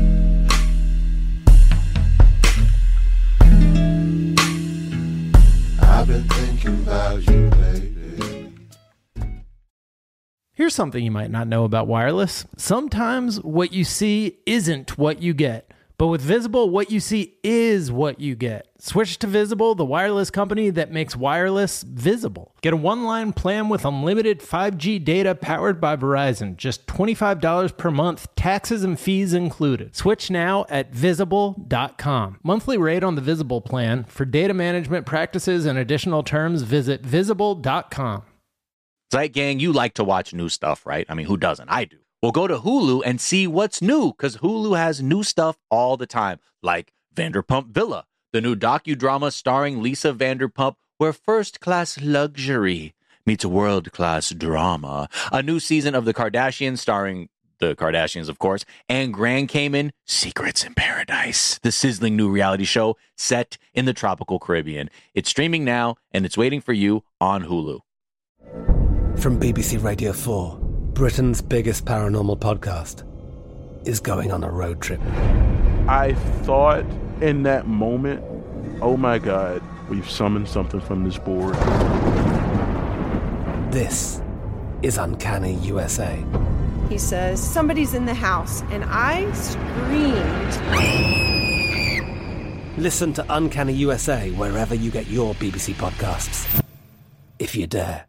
I've been thinking about you lately. Here's something you might not know about wireless. Sometimes what you see isn't what you get. But with Visible, what you see is what you get. Switch to Visible, the wireless company that makes wireless visible. Get a one-line plan with unlimited 5G data powered by Verizon. Just $25 per month, taxes and fees included. Switch now at Visible.com. Monthly rate on the Visible plan. For data management practices and additional terms, visit Visible.com. Zeit Gang, you like to watch new stuff, right? I mean, who doesn't? I do. Well, go to Hulu and see what's new, because Hulu has new stuff all the time, like Vanderpump Villa, the new docudrama starring Lisa Vanderpump, where first-class luxury meets world-class drama. A new season of The Kardashians starring the Kardashians, of course, and Grand Cayman, Secrets in Paradise, the sizzling new reality show set in the tropical Caribbean. It's streaming now, and it's waiting for you on Hulu. From BBC Radio 4, Britain's biggest paranormal podcast is going on a road trip. I thought in that moment, oh my God, we've summoned something from this board. This is Uncanny USA. He says, somebody's in the house, and I screamed. Listen to Uncanny USA wherever you get your BBC podcasts, if you dare.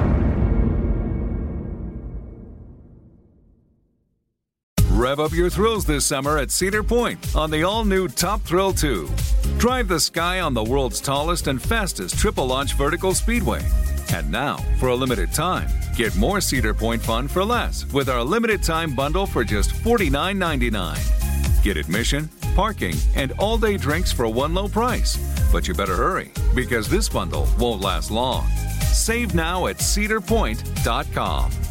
Rev up your thrills this summer at Cedar Point on the all-new Top Thrill 2. Drive the sky on the world's tallest and fastest triple-launch vertical speedway. And now, for a limited time, get more Cedar Point fun for less with our limited-time bundle for just $49.99. Get admission, parking, and all-day drinks for one low price. But you better hurry, because this bundle won't last long. Save now at cedarpoint.com.